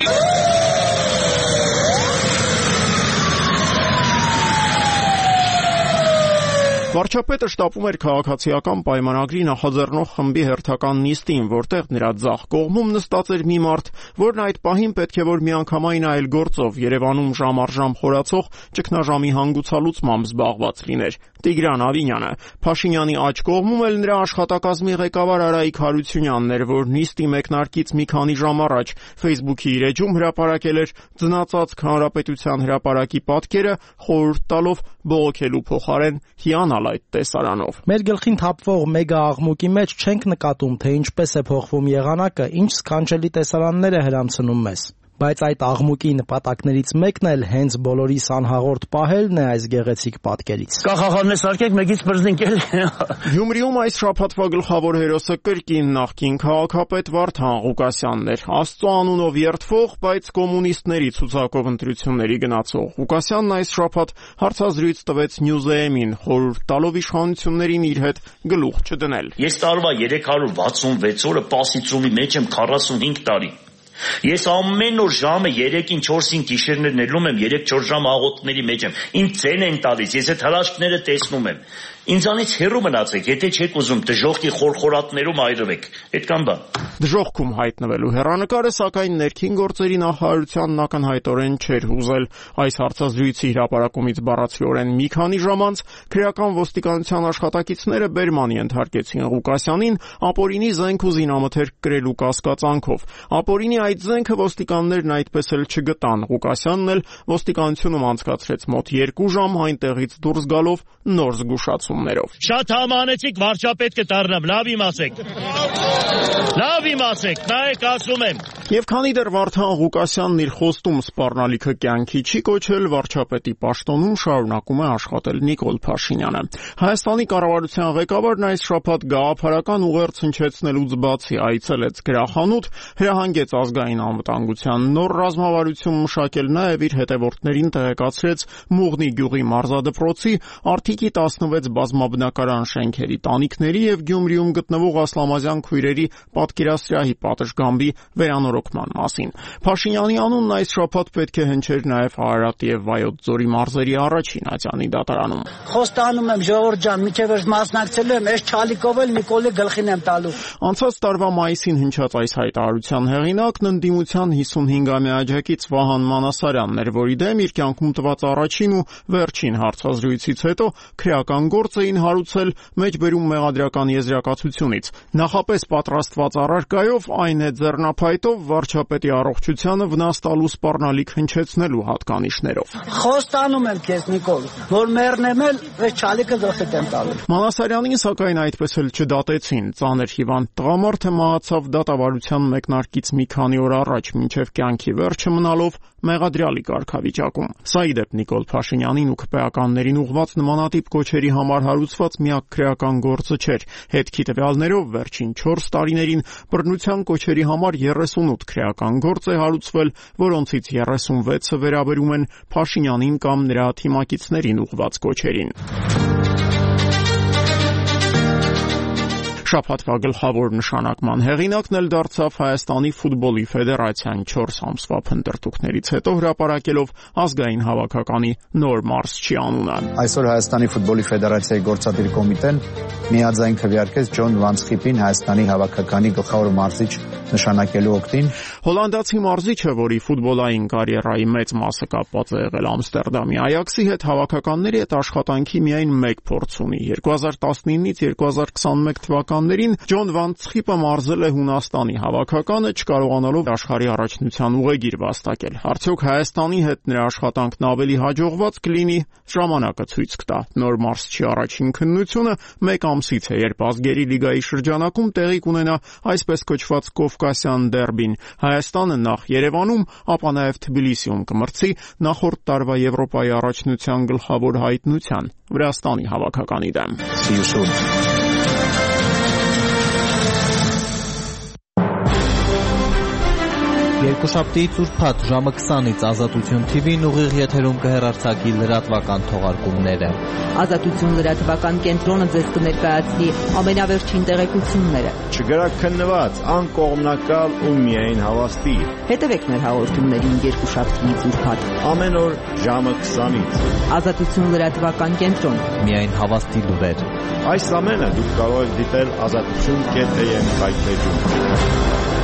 Speaker 10: Վարչապետը շտապում էր քաղաքացիական պայմանագրի նախաձեռնող խմբի հերթական նիստին, որտեղ նրա ձախ կողմում նստած էր մի մարդ, որն այդ պահին պետք է որ միանգամայն այլ գործով Երևանում ժամ առ ժամ խորացող ճգնաժամի հանգուցալուծմամբ զբաղված լիներ։ Տիգրան Ավինյանը։ Փաշինյանի աջ կողմում էլ նրա աշխատակազմի ղեկավար Արայիկ Հարությունյանն էր, որ նիստի մեկնարկից մի քանի ժամ առաջ Facebook-ի իր էջում հրապարակել էր ձնածածկ հանրապետության հրապարակի պատկերը, խորհուրդ տալով բողոքելու փոխարեն հիանալ այդ տեսարանով։
Speaker 3: Մեր գլխին թափվող մեգա աղմուկի մեջ չենք նկատում, թե ինչպես է փոխվում եղանակը, ինչ սքանչելի տեսարաններ է հրամցնում մեզ։ Բայց այդ աղմուկի նպատակներից մեկն էլ հենց բոլորիս անհաղորդ պահելն է այս գեղեցիկ պատկերից։
Speaker 11: Կախախաններ սարքեք, մեկից բրզնենք էլ։
Speaker 10: Գյումրիում այս շաբաթվա գլխավոր հերոսը կրկին նախկին քաղաքապետ Վարդան Ղուկասյանն էր։ Աստծո անունով երդվող, բայց կոմունիստների ցուցակով ընտրությունների գնացող Ղուկասյանն այս շաբաթ հարցազրույց տվեց Նյուզեեմին, խորհուրդ տալով իշխանություններին իր հետ գլուխ չդնել։
Speaker 19: Ես տարվա երեք հարյուր վաթսունվեց օրը պասի ծուլի մեջ եմ քառասունհինգ տարի։
Speaker 11: Ես ամեն օր ժամը երեքին չորսին գիշերներ ներում եմ, երեք-չորս ժամ աղոթքների մեջ եմ։ Ինձ ցեն են տալիս, ես այդ հրաշքները տեսնում եմ։ Ինձանից հեռու մնացեք, եթե չեք ուզում դժոխքի խորխորատներում այրվեք։ Այդքան բան։
Speaker 10: Դժոխքում հայտնվելու հեռանկարը, սակայն ներքին գործերի նախարարությանն ակնհայտորեն չէր հուզել։ Այս հարցազրույցի հրապարակումից բառացիորեն մի քանի ժամ անց քրեական ոստիկանության աշխատակիցները բերման ենթարկեցին Ղուկասյանին ապօրինի զենք ու զինամթերք կրելու կասկածանքով։ Ապօրինի այդ զենքը ոստիկաններն այդպես էլ չգտան։ Ղուկասյանն էլ ոստիկանությունում անցկացրեց մոտ երկու ժամ այնտեղից դուրս գալով նոր զգուշացումներով։
Speaker 11: Շատ համանեցիք, վարչապետը դառնամ, լավ իմացեք։ Լավ իմացեք, նայեք, ասում եմ։
Speaker 10: Եվ քանի դեռ Վարդան Ղուկասյանն իր խոստում սպառնալիքը կյանքի չի կոչել, վարչապետի պաշտոնում շարունակում է աշխատել Նիկոլ Փաշինյանը։ Հայաստանի կառավարության ղեկավարն այս շաբաթ գաղափարական ուղերձ հնչեցնելուց բացի այցելեց գրախանութ, հրահանգեց ազգային անվտանգության նոր ռազմավարություն մշակել, նաև իր հետևորդներին տեղեկացրեց Մուղնի գյուղի մարզադպրոցի, Արտիքի տասնվեց բազմաբնակարան շենքերի տանիքների եւ Գյումրիում գտնվող Ասլամազյան քույրերի պատկերասրահի պատշգամբի վերանորոգման մասին։ Փաշինյանի անունն այս շաբաթ պետք է հնչեր նաև Արարատ եւ Վայոց ձորի մարզերի առաջին ատյանի դատարանում։
Speaker 17: Խոստանում եմ, ժողովուրդ ջան, միջև մասնակցելու եմ, այս չալիկով էլ Նիկոլի գլխին եմ տալու։
Speaker 10: Անցած տարվա մայիսին հնչած այս հայտարարության հեղինակն ընդդիմության հիսունհինգամյա աջակից Վահան Մանասարյանն էր, որի դեմ իր կյանքում տված առաջին ու վերջին հարցազրույցից հետո քրեական գործ էին հարուցել մեջբերում մեղադրական եզրակացությունից։ Նախապես պատրաստված առարկայով, այն է ձեռնափայտով վարչապետի առողջությանը վնաս տալու սպառնալիք հնչեցնելու հատկանիշներով։
Speaker 17: Խոստանում եմ քեզ Նիկոլ, որ մեռնեմ էլ այս չալիկը գլխիդ եմ տալու։
Speaker 10: Մանասարյանին սակայն այդպես էլ չդատեցին։ Ծանր հիվանդ տղամարդը մահացավ դատավարության մեկնարկից մի քանի օր առաջ, մինչև կյանքի վերջը մնալով մեղադրյալի կարգավիճակում։ Սա ի դեպ Նիկոլ Փաշինյանին ու քպեականներին ուղղված նմանատիպ կոչերի համար հարուցված միակ քրեական գործը չէր։ Հետքի տվյալներով վերջին չորս տարիներին բռնության կոչերի համար երեսունութ քրեական գործ է հարուցվել, որոնցից երեսունվեցը վերաբերում են Փաշինյանին կամ նրա թիմակիցներին ուղղված կոչերին։ Շաբաթվա գլխավոր նշանակման հեղինակն էլ դարձավ Հայաստանի ֆուտբոլի ֆեդերացիան չորս ամսվա փնտրտուքներից հետո հրապարակելով ազգային հավաքականի նոր մարզչի անունը։
Speaker 19: Այսօր Հայաստանի ֆուտբոլի ֆեդերացիայի գործադիր կոմիտեն միաձայն քվեարկեց Ջոն Վանցխիպին Հայաստանի հավաքականի գլխավոր մարզիչ նշանակելու օգտին։
Speaker 10: Հոլանդացի մարզիչը, որի ֆուտբոլային կարիերայի մեծ մասը կապված է եղել Ամստերդամի Այաքսի հետ, հավաքականների հետ աշխատանքի միայն մեկ փորձ ունի։ երկու հազար տասնինից երկու հազար քսանմեկ թվականներին Ջոն Վանցխիպը մարզել է Հունաստանի հավաքականը, չկարողանալով աշխարհի առաջնության ուղեգիր վաստակել։ Արդյոք Հայաստանի հետ նրա աշխատանքն ավելի հաջողված կլինի, ժամանակը ցույց կտա։ Նոր մարզչի առաջին քննությունը մեկ ամսից է, երբ ազգերի լիգայի շրջանակում տեղի կունենա այսպես կոչված Կովկասյան դերբին։ Հայաստանը նախ Երևանում, ապա նաև Թբիլիսիում կմրցի նախորդ տարվա Եվրոպայի առաջնության գլխավոր հայտնության Վրաստանի հավաքականի դեմ։
Speaker 20: Երկուշաբթի ծուրփաթ ժամը քսանից Ազատություն թի վին ուղիղ եթերում կհեռարձակի լրատվական թողարկումները։
Speaker 21: Ազատություն լրատվական կենտրոնը ձեզ կներկայացնի ամենավերջին տեղեկությունները։
Speaker 1: Չգրաքննված, անկողմնակալ ու միայն հավաստի։
Speaker 21: Հետևեք մեր հաղորդումներին երկուշաբթի ծուրփաթ
Speaker 1: ամեն օր ժամը քսանից։
Speaker 21: Ազատություն լրատվական կենտրոն։
Speaker 20: Միայն հավաստի լուրեր։
Speaker 1: Այս ամենը դուք կարող եք դիտել ազատություն կետ է եմ կայքեջում։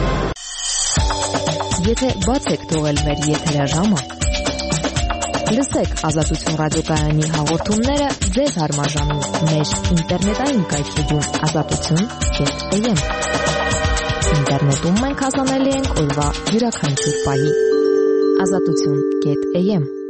Speaker 22: Եթե բաց եք թողել մեր եթերաժամը, լսեք Ազատություն ռադիոկայանի հաղորդումները ձեզ հարմարժանում մեր ինտերնետային կայքեջում ազատություն կետ է եմ։ Ինտերնետում մենք հասանելի ենք օրվա յուրաքանչյուր պահի։ ազատություն կետ է եմ